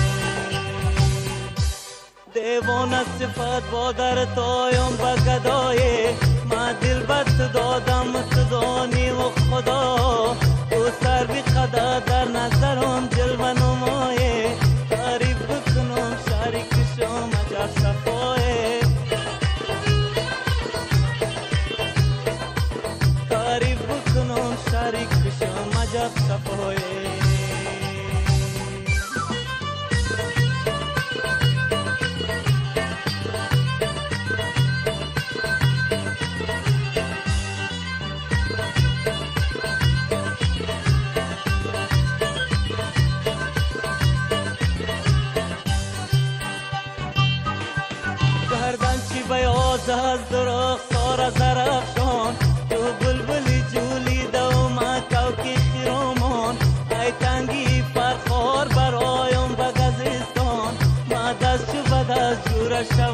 دیوان صفت با در تایم بگدایه ما دل بست دادم تدانی و خدا تو سر بی خدا در نظرم جلوه نمایه تعریف بکنم شریک شم عجب صفایه تعریف بکنم شریک شم عجب صفایه از درخت سار زرفشان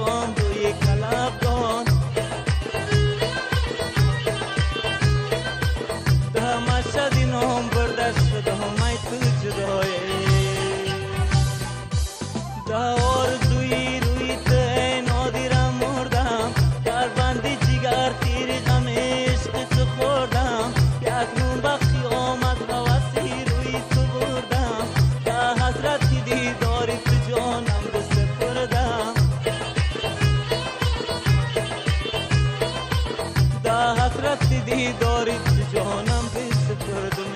جوان روی کلبدان ده مشهد اینام بردش شده همه تو جدایه ده آرزوی روی ته نادیرم مردم در بندی جگر تیری غم عشق تو خوردم اکنون وقتی آمد هوسی روی تو بردم ده حسرتی دیداری تو جانم بسپردم ده حسرتی دیداری تو جانم بسپردم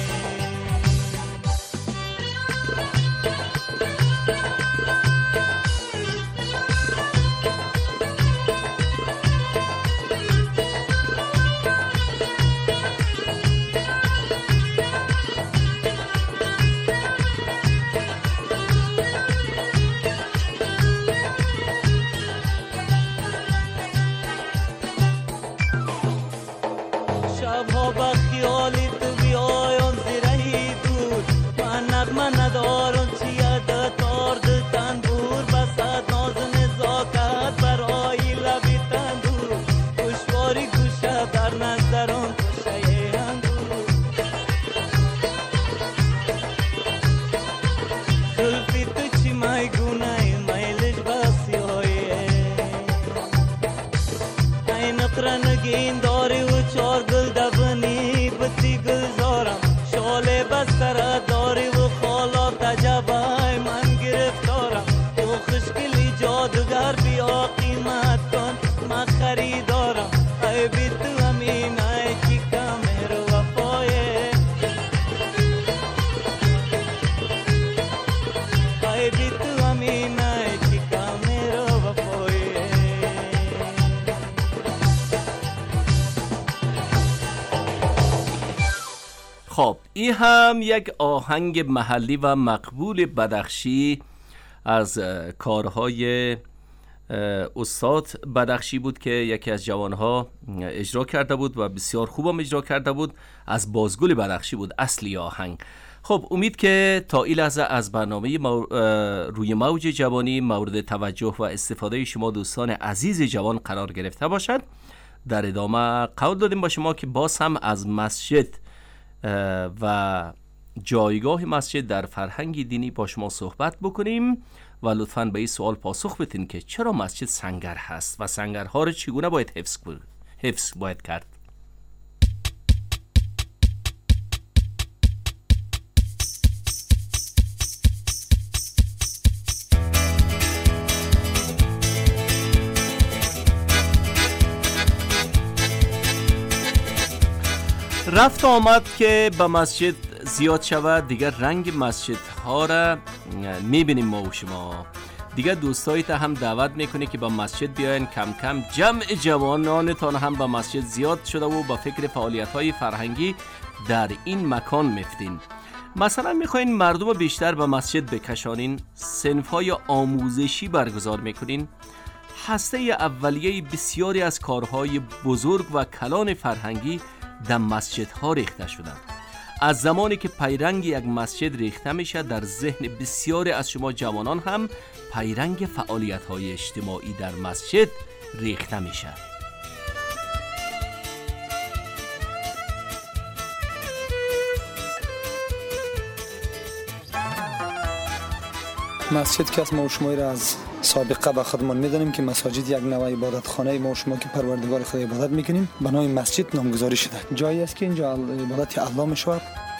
شبها با خیالی تو بیایم زیرهی دور من نغمه ندارم چیه ده تارد تنبور بسد ناز نزاکت برای لبی تندور گوشواری گوشه در نظرم کشه اندور زلفی تو چی میگونه میلش بسی هایه این نقرنگین داری و چار گل دبنی بسی گلزارم شاله بستر داری و خالا تجبای من گرفتارم تو خوشگلی جادوگر بیا قیمت کن من خریدارم ای بی تو همین ای چی کمر وفایه ای بی تو همین ای چی کمر وفایه خب این هم یک آهنگ محلی و مقبول بدخشی از کارهای استاد بدخشی بود که یکی از جوانها اجرا کرده بود و بسیار خوبم اجرا کرده بود. از بازگل بدخشی بود اصلی آهنگ. خب امید که تا این لحظه از برنامه روی موج جوانی مورد توجه و استفاده شما دوستان عزیز جوان قرار گرفته باشد. در ادامه قول دادیم با شما که باز هم از مسجد و جایگاه مسجد در فرهنگ دینی با شما صحبت بکنیم و لطفاً به این سوال پاسخ بدین که چرا مسجد سنگر هست و سنگرها رو چگونه باید حفظ باید کرد. رفت آمد که به مسجد زیاد شود دیگر رنگ مسجد ها را میبینیم ما و شما. دیگر دوستایت هم دعوت میکنه که به مسجد بیاین. کم کم جمع جوانانتان هم به مسجد زیاد شده و با فکر فعالیت های فرهنگی در این مکان میفتین. مثلا میخواین مردم بیشتر به مسجد بکشانین، صنف های آموزشی برگزار میکنین. هسته اولیه بسیاری از کارهای بزرگ و کلان فرهنگی در مسجدها ریخته شدند. از زمانی که پیرنگ یک مسجد ریخته میشه در ذهن بسیاری از شما جوانان هم پیرنگ فعالیت‌های اجتماعی در مسجد ریخته میشه. مسجد که از ما و شما را از سابقه به خودمان میدانیم که مساجد یک نوع عبادت خانه ما و شما که پروردگار خدا عبادت میکنیم بنای مسجد نامگذاری شده. جایی است که اینجا عبادت الله میشود.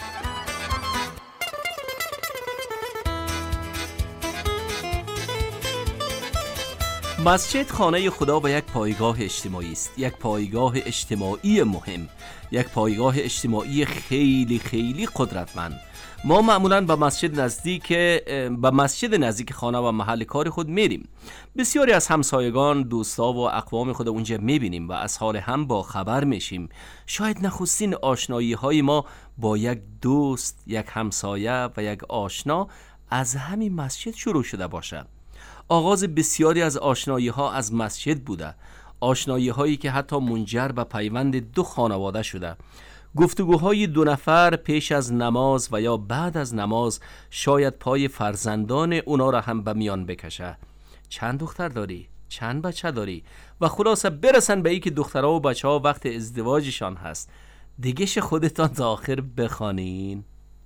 مسجد خانه خدا و یک پایگاه اجتماعی است، یک پایگاه اجتماعی مهم، یک پایگاه اجتماعی خیلی خیلی قدرتمند. ما معمولاً به مسجد نزدیک خانه و محل کار خود میریم. بسیاری از همسایگان، دوستا و اقوام خود اونجا میبینیم و از حال هم با خبر میشیم. شاید نخستین آشنایی های ما با یک دوست، یک همسایه و یک آشنا از همین مسجد شروع شده باشه. آغاز بسیاری از آشنایی ها از مسجد بوده، آشنایی هایی که حتی منجر به پیوند دو خانواده شده. گفتگوهای دو نفر پیش از نماز و یا بعد از نماز شاید پای فرزندان اونا را هم به میان بکشه. چند دختر داری؟ چند بچه داری و خلاصه برسن به ای که دخترها و بچه ها وقت ازدواجشان هست، دیگه خودتان تا آخر بخوانین.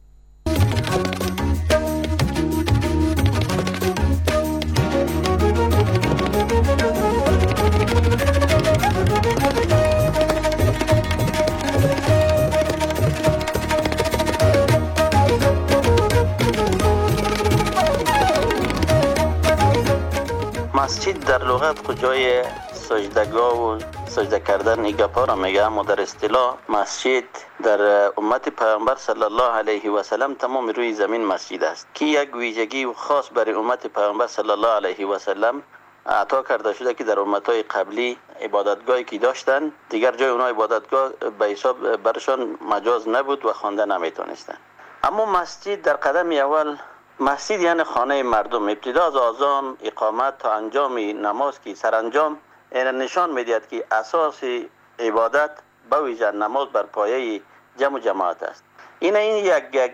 مسجد در لغت کجای سجدگاه و سجده کردن این گپا را میگه، اما در اصطلاح مسجد در امت پیامبر صلی الله علیه و سلم تمام روی زمین مسجد است که یک ویژگی خاص برای امت پیامبر صلی الله علیه و سلم عطا کرده شده که در امتهای قبلی عبادتگاهی که داشتن دیگر جای اونها عبادتگاه به حساب برشان مجاز نبود و خوانده نمیتونستن. اما مسجد در قدم اول، مسجد یعنی خانه مردم، ابتدا از آذان اقامت تا انجام نماز که سرانجام این نشان میدهد که اساس عبادت به ویژه نماز بر پایه جماعت است. این یک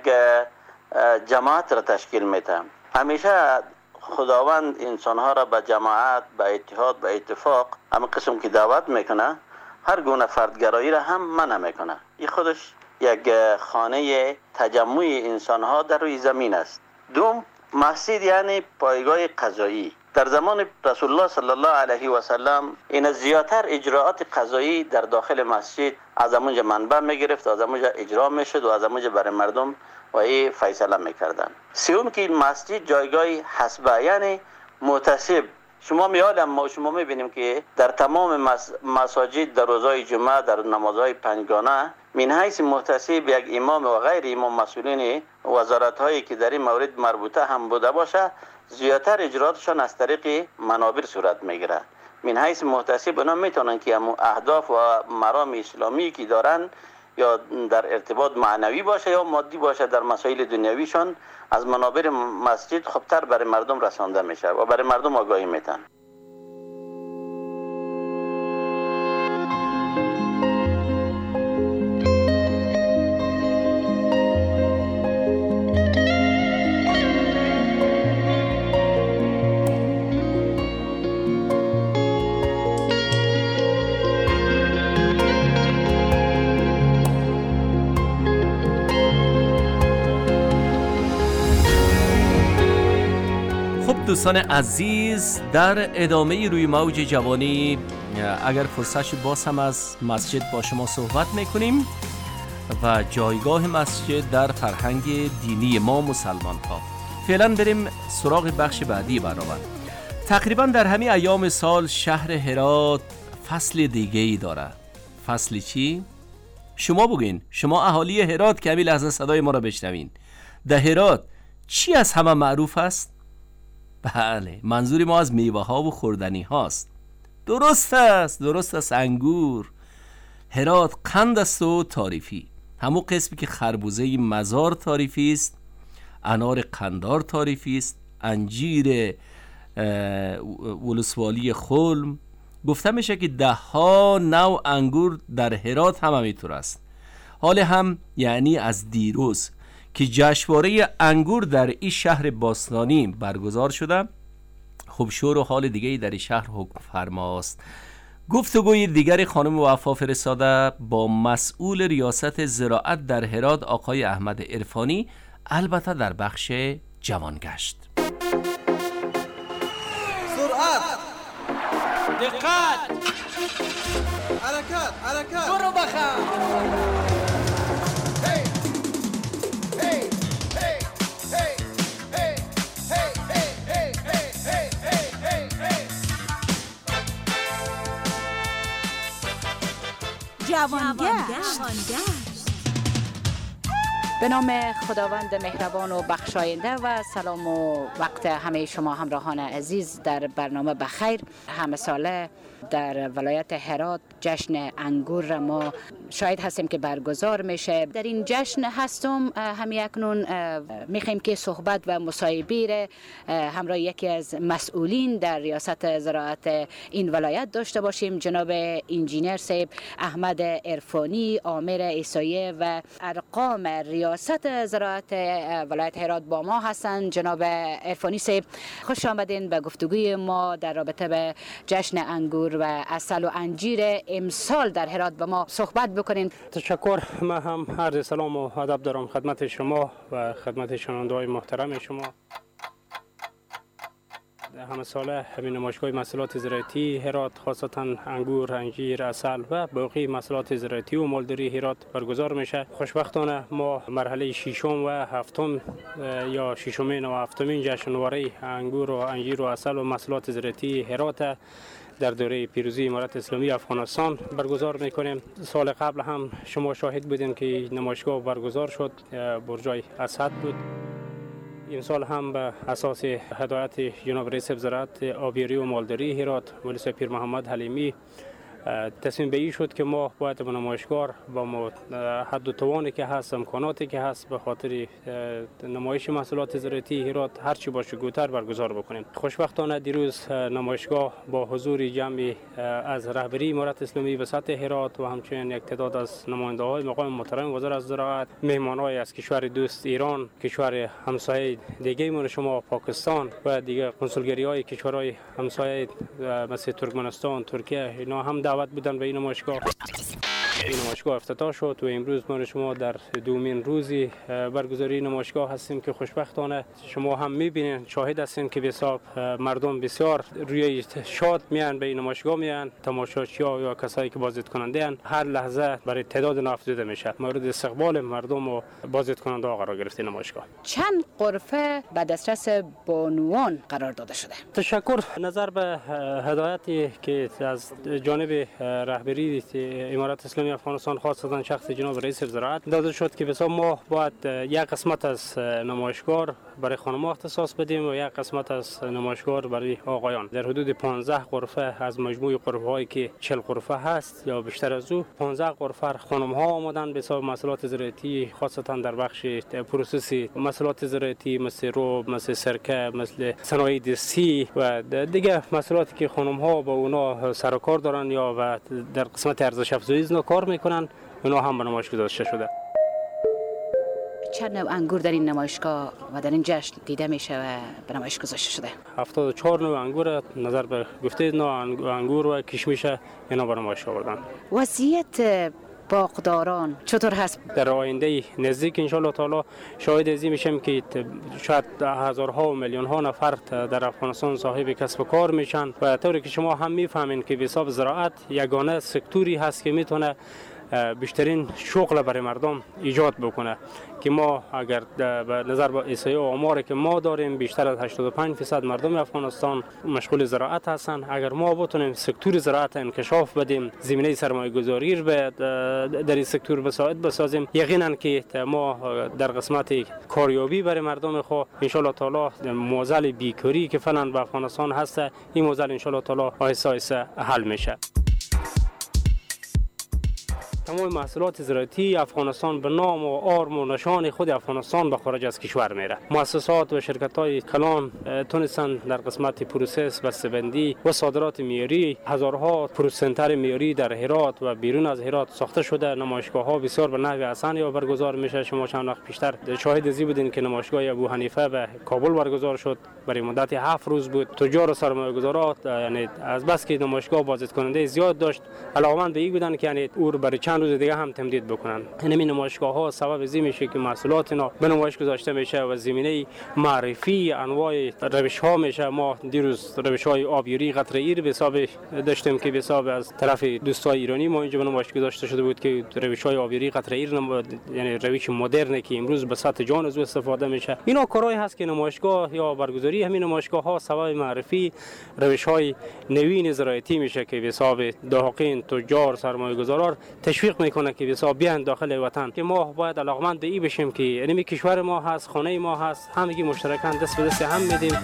جماعت را تشکیل میده. همیشه خداوند انسانها را به جماعت، به اتحاد، به اتفاق همه قسم که دعوت میکنه، هر گونه فردگرایی را هم منع میکنه. این خودش یک خانه تجمع انسانها در روی زمین است. دوم، مسجد یعنی پایگاه قضایی. در زمان رسول الله صلی الله علیه و سلم این زیادتر اجراعات قضایی در داخل مسجد از اونجا منبع میگرفت، از اونجا اجرا میشد و از اونجا برای مردم و این فیصله میکردن. سوم که مسجد جایگاه حسبه یعنی محتسب. شما میبینیم که در تمام مساجد در روزهای جمعه، در نمازهای پنجگانه، من حیث محتسب یک امام و غیر امام مسئولین وزارت هایی که در این مورد مربوطه هم بوده باشه، زیادتر اجراتشان از طریق منابر صورت میگیره. من حیث محتسب اونا میتونن که اهداف و مرام اسلامی که دارن یا در ارتباط معنوی باشه یا مادی باشه در مسائل دنیویشان از منابر مسجد خوبتر برای مردم رسانده میشه و برای مردم آگاهی میتن. دوستان عزیز، در ادامه روی موج جوانی اگر فرصت شد باز هم از مسجد با شما صحبت میکنیم و جایگاه مسجد در فرهنگ دینی ما مسلمان ها. فعلا بریم سراغ بخش بعدی برنامه. تقریبا در همین ایام سال شهر هرات فصل دیگه ای داره. فصل چی؟ شما بگین، شما اهالی هرات که همین لحظه صدای ما را بشنوین، در هرات چی از همه معروف است؟ بله، منظور ما از میوه ها و خوردنی هاست. درست است انگور. هرات قند است و تعریفی. همون قسمی که خربوزه مزار تعریفی است، انار قندار تعریفی است، انجیر ولسوالی خلم. گفته میشه که 10 نوع انگور در هرات هم همینطور است. حال هم یعنی از دیروز که جشنواره انگور در این شهر باستانی برگزار شده، خب شور و حال دیگه در این شهر حکم فرماست. گفتگوی دیگری خانم وفا فرستاده با مسئول ریاست زراعت در هرات آقای احمد عرفانی، البته در بخش جوانگشت. سرعت، دقت، حرکت، برو بخم. جوانگشت. به نام خداوند مهربان و بخشاینده و سلام و وقت همه شما همراهان عزیز در برنامه بخیر. همه ساله در ولایت هرات جشن انگور را ما شاید هستیم که برگزار میشه. در این جشن هستم همی اکنون میخوایم که صحبت و مصاحبه همراه یکی از مسئولین در ریاست زراعت این ولایت داشته باشیم، جناب انجینر صاحب احمد عرفانی، آمر احصایه و ارقام ریاست ریاست زراعت ولایت هرات با ما هستند. جناب عرفانی صاحب خوش آمدین به گفتگوی ما در رابطه به جشن انگور و عسل و انجیر امسال در هرات با ما صحبت بکنین. تشکر. من هم عرض سلام و ادب دارم خدمت شما و خدمت شنونده‌های محترم شما. همه ساله همین نمایشگاه محصولات زراعتی هرات خاصتا انگور، انجیر، عسل و باقی محصولات زراعتی و مالداری هرات برگزار میشه. خوشبختانه ما مرحله ششم و هفتم یا ششمین و هفتمین جشنواره انگور و انجیر و عسل و محصولات زراعتی هرات در دوره پیروزی امارت اسلامی افغانستان برگزار میکنیم. سال قبل هم شما شاهد بودین که نمایشگاه برگزار شد، برجای اسد بود. این سال هم به اساس هدایت جناب رئیس وزارت آبیاری و مالداری هرات مولوی پیر محمد حلیمی تصمیم به این شد که ما باید به نمایشگاه با حد و توانی که هست، امکاناتی که هست به خاطر نمایش محصولات زراعتی هرات هرچی باشه گوتر برگزار بکنیم. خوشبختانه دیروز نمایشگاه با حضور جمعی از رهبری امارت اسلامی به سطح هرات و همچنین یک تعداد از نماینده‌های مقام محترم وزارت زراعت، مهمان‌های از کشور دوست ایران، کشور همسایه دیگه مون شما پاکستان و دیگه کنسولگری‌های کشورهای همسایه مثل ترکمنستان، ترکیه، اینا هم دعوت بودن به این نمایشگاه. این نمایشگاه افتتاح شد و امروز ما شما در دومین روزی برگزاری نمایشگاه هستیم که خوشبختانه شما هم میبینین، شاهد هستین که به حساب مردم بسیار روی شاد میان به این نمایشگاه میان. تماشاچی‌ها یا کسایی که بازدید کننده ان هر لحظه برای تعداد افزوده میشه. مورد استقبال مردم و بازدید کننده ها قرار گرفته نمایشگاه. چند غرفه به دسترس بانوان قرار داده شده؟ تشکر. نظر به هدایتی که از جانب رهبری امارت اسلامی افغانستان خاصتا شخص جناب رئیس وزارت داده شد که بسیار ما باید یک قسمت از نمایشگاه برای خانم‌ها اختصاص بدیم و یک قسمت از نمایشگاه برای آقایان. در حدود 15 غرفه از مجموع غرفه‌هایی که 40 غرفه هست یا بیشتر از او 15 غرفه خانم‌ها آمدن به حساب محصولات زراعتی، خاصتا در بخش پروسس محصولات زراعتی مثل رب، مثل سرکه، مثل صنایع دستی و دیگه محصولاتی که خانم‌ها با اونا سر و کار دارن یا و در قسمت ارزش افزایی کار میکنن، اونا هم به نمایش گذاشته شده. چند نوع انگور در این نمایشگاه و در این جشن دیده میشه و به نمایش گذاشته شده؟ 74 نوع انگور نظر به گفته نوع انگور و کشمش اینا به نمایش آوردن. وضعیت باغداران چطور هست؟ در آینده نزدیک ان شاء الله تعالی شاهد ازی میشم که شاید هزارها و میلیون ها نفر در افغانستان صاحب کسب و کار میشن و طوری که شما هم میفهمین که به حساب زراعت یگانه سکتوری هست که میتونه بیشترین شغل برای مردم ایجاد بکنه که ما اگر به نظر با احصایه آماری که ما داریم بیشتر از 85% مردم افغانستان مشغول زراعت هستند. اگر ما بتونیم سکتور زراعت انکشاف بدیم، زمینه سرمایه گذاری رو در این سکتور بسازیم، یقینا که ما در قسمت کاریابی برای مردم خو ان شاء الله تعالی معضل بیکاری که فعلا به افغانستان هست، این معضل ان شاء الله تعالی آهسته آهسته حل میشه. تمام محصولات زراعتی افغانستان به نام و آرم و نشان خود افغانستان به خارج از کشور میره. مؤسسات و شرکت‌های کلان تونستن در قسمت پروسس، بسته‌بندی و صادرات معیاری هزارها پروسنتر معیاری در هرات و بیرون از هرات ساخته شده. نمایشگاه‌ها بسیار به نحو حسنی برگزار میشه. شما چند وقت پیشتر شاهد ازی بودین که نمایشگاه ابو حنیفه به کابل برگزار شد، برای مدت 7 روز بود. تجار و سرمایه‌گذارات یعنی از بس که نمایشگاه بازدید کننده زیاد داشت، علاوه بر این بودن که یعنی اور برای چند روز دیگه هم تمدید بکنن. همین نمایشگاه‌ها سبب ازی میشه که محصولات اینا به نمایش گذاشته میشه و زمینه معرفی انواع روش‌ها میشه. ما دیروز روش‌های آبیاری قطره‌ای رو به حساب داشتیم که به حساب از طرف دوستای ایرانی ما اینجا به نمایش گذاشته شده بود که روش‌های آبیاری قطره‌ای یعنی روش مدرنی که امروز به سطح جان از استفاده میشه. اینا کارهایی هست که نمایشگاه یا برگزاری همین نمایشگاه‌ها سبب معرفی روش‌های نوین زراعتی میشه که به حساب دهقین، تجار، سرمایه‌گذاران تشویق میکنه که بسیار بیان داخل وطن که ما باید علاقمند به این بشیم که یعنی کشور ما هست، خانه ما هست، همگی مشترکاً دست به دست هم میدیم.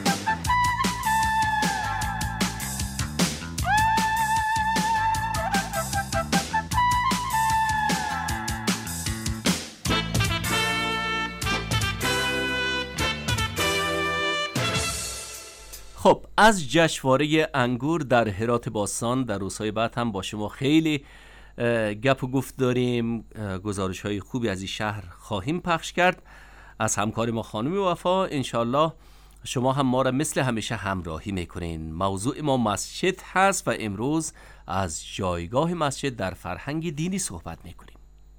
خب از جشنواره انگور در هرات باستان در روزهای بعد هم با شما خیلی گپ و گفت داریم، گزارش های خوبی از این شهر خواهیم پخش کرد از همکار ما خانم وفا. انشالله شما هم ما را مثل همیشه همراهی میکنین. موضوع ما مسجد هست و امروز از جایگاه مسجد در فرهنگ دینی صحبت میکنیم.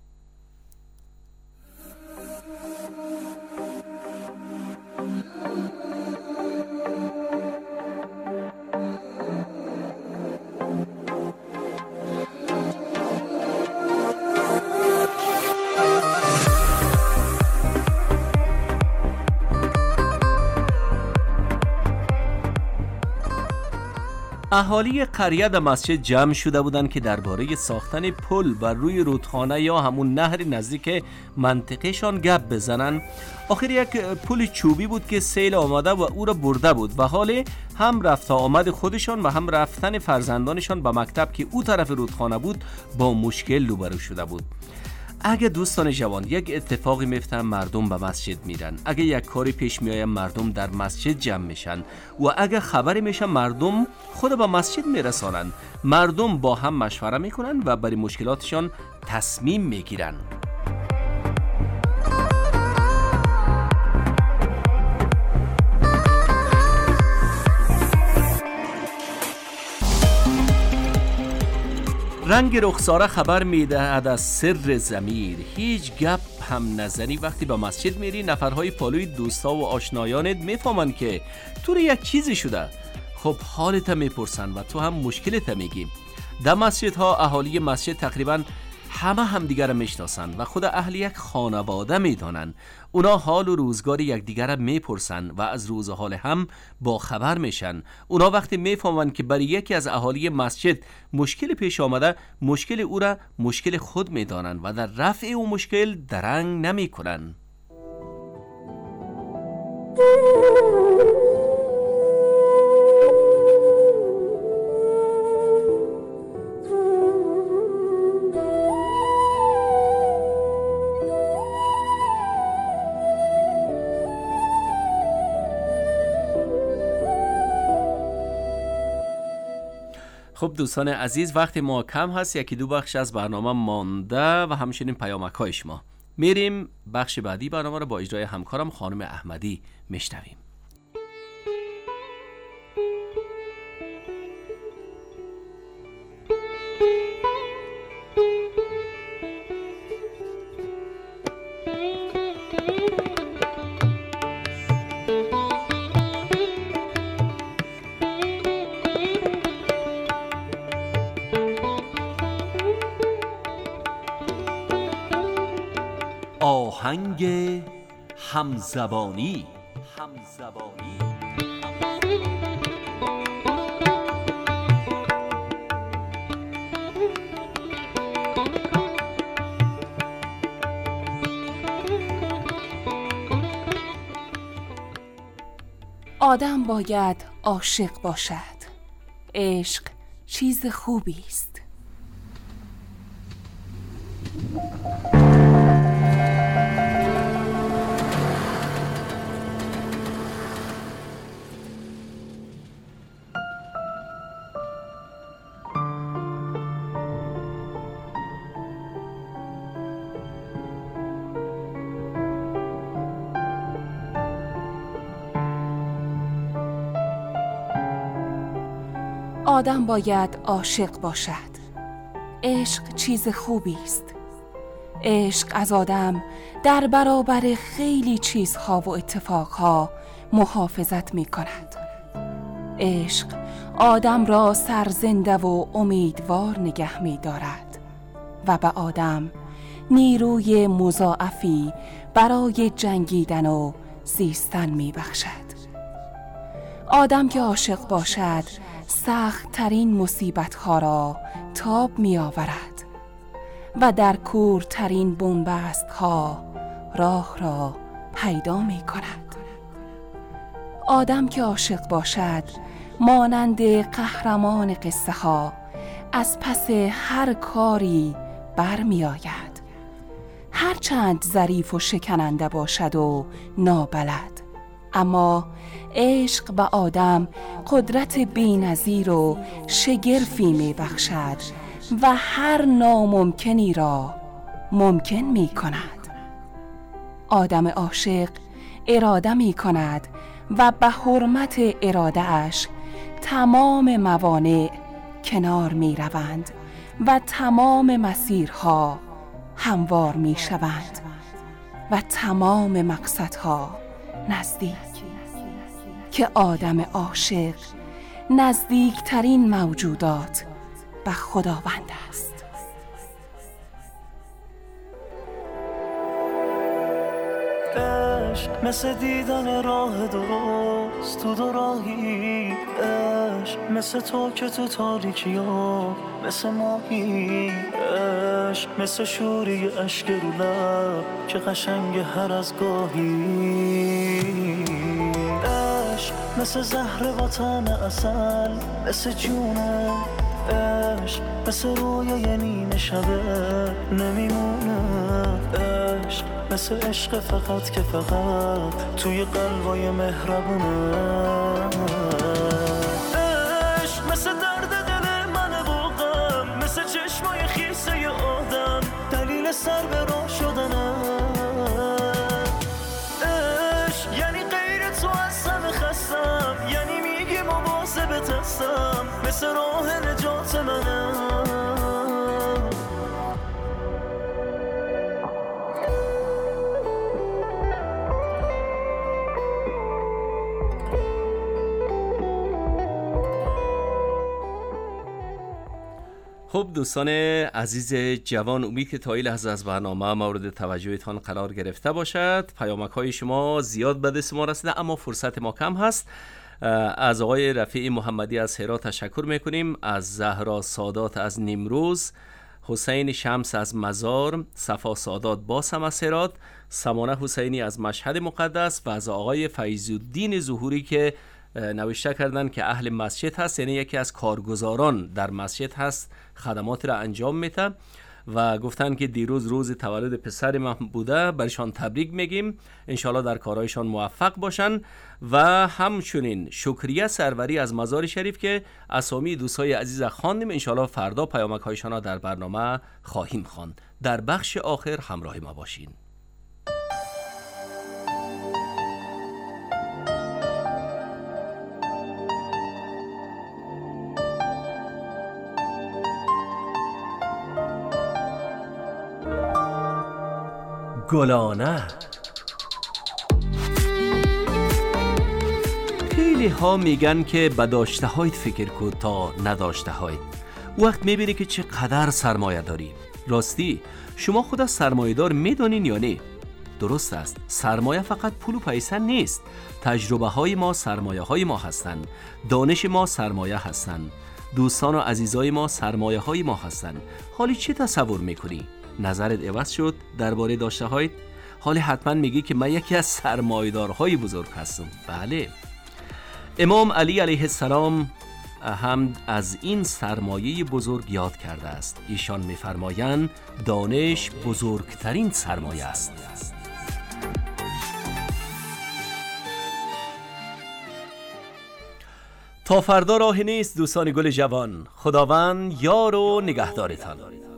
اهالی قریه در مسجد جمع شده بودند که درباره ساختن پل بر روی رودخانه یا همون نهر نزدیک منطقهشان گپ بزنن. آخر یک پل چوبی بود که سیل آمده و او را برده بود و حال هم رفت آمد خودشان و هم رفتن فرزندانشان به مکتب که او طرف رودخانه بود با مشکل روبرو شده بود. اگه دوستان جوان یک اتفاقی میفتن مردم به مسجد میرن، اگه یک کاری پیش میآید مردم در مسجد جمع میشن و اگه خبری میشه مردم خود به مسجد میرسانن. مردم با هم مشوره میکنن و برای مشکلاتشان تصمیم میگیرن. رنگ رخساره خبر میدهد از سر ضمیر. هیچ گپ هم نزنی وقتی به مسجد میری، نفرهای پالوی دوستا و آشنایانت میفهمن که تو یک چیزی شده. خب حالت میپرسن و تو هم مشکلت میگی. در مسجدها اهالی مسجد تقریبا همه همدیگر را میشناسن و خود اهل یک خانواده میدانن. اونا حال و روزگار یکدیگر را میپرسن و از روز و حال هم با خبر میشن. اونا وقتی میفهمن که برای یکی از اهالی مسجد مشکل پیش آمده، مشکل او را مشکل خود میدانن و در رفع او مشکل درنگ نمیکنن. خب دوستان عزیز، وقت ما کم هست، یکی دو بخش از برنامه مانده و همچنین پیامک‌های شما. میریم بخش بعدی برنامه رو با اجرای همکارم خانم احمدی میشنویم. آهنگ همزبانی. آدم باید عاشق باشد. عشق چیز خوبی است. آدم باید عاشق باشد. عشق چیز خوبی است. عشق از آدم در برابر خیلی چیزها و اتفاقها محافظت می کند. عشق آدم را سرزنده و امیدوار نگه می دارد و به آدم نیروی مضاعفی برای جنگیدن و زیستن می بخشد. آدم که عاشق باشد سخت ترین مصیبت ها را تاب می آورد و در کورترین بنبست ها راه را پیدا می کند. آدم که عاشق باشد مانند قهرمان قصه ها از پس هر کاری بر می آید، هرچند ظریف و شکننده باشد و نابلد. اما عشق و آدم قدرت بی‌نظیر و شگرفی می بخشد و هر ناممکنی را ممکن می کند. آدم عاشق اراده می کند و به حرمت اراده اش تمام موانع کنار می روند و تمام مسیرها هموار می شوند و تمام مقصدها نزدیک، که آدم عاشق نزدیکترین موجودات به خداوند است. عشق مثل دیدن راه درست تو دو راهی، عشق مثل تو که تو تاریکی ها مثل ماهی، عشق مثل شوری عشق رو لب که قشنگ هر از گاهی، عشق مثل زهر و طعم عسل مثل جونه، عشق مثل رویای نیمه شبه نمیمونه، عشق مثل عشق فقط که فقط توی قلبای مهربونه، عشق مثل درد دل من با غم، مثل چشمای خیسه آدم دلیل سر به راه شدنه، عشق یعنی غیر تو از همه خستم، یعنی میگی مواظبت هستم، مثل راه نجات منه. خب دوستان عزیز جوان، امید که تا این لحظه از برنامه مورد توجهتان قرار گرفته باشد. پیامک های شما زیاد به دست ما رسیده اما فرصت ما کم هست. از آقای رفیع محمدی از هرات تشکر میکنیم، از زهرا سادات از نیمروز، حسین شمس از مزار، صفا سادات باسم از هرات، سمانه حسینی از مشهد مقدس و از آقای فیض‌الدین ظهوری که نوشته کردن که اهل مسجد هست، یعنی یکی از کارگزاران در مسجد هست، خدمات را انجام میده و گفتن که دیروز روز تولد پسر من بوده، برشان تبریک میگیم، انشالله در کارهایشان موفق باشن. و همچنین شکریه سروری از مزار شریف که اسامی دوستای عزیز خواندیم، انشالله فردا پیامک هایشان را در برنامه خواهیم خواند. در بخش آخر همراه ما باشین. گلانه. خیلی ها میگن که به داشته هایت فکر کن تا نداشته هایت. وقت میبینی که چقدر سرمایه داری. راستی شما خود از سرمایه دار میدونین یا نه؟ درست است، سرمایه فقط پول و پیسه نیست. تجربه های ما سرمایه های ما هستند، دانش ما سرمایه هستند، دوستان و عزیزای ما سرمایه های ما هستند. حالی چه تصور میکنی؟ نظرت عوض شد درباره داشته هایت؟ حالی حتما میگی که من یکی از سرمایه‌دارهای بزرگ هستم. بله، امام علی علیه السلام هم از این سرمایه بزرگ یاد کرده است. ایشان میفرمایند دانش بزرگترین سرمایه است. تا فردا راهی نیست دوستان گل جوان. خداوند یار و نگهدارتان.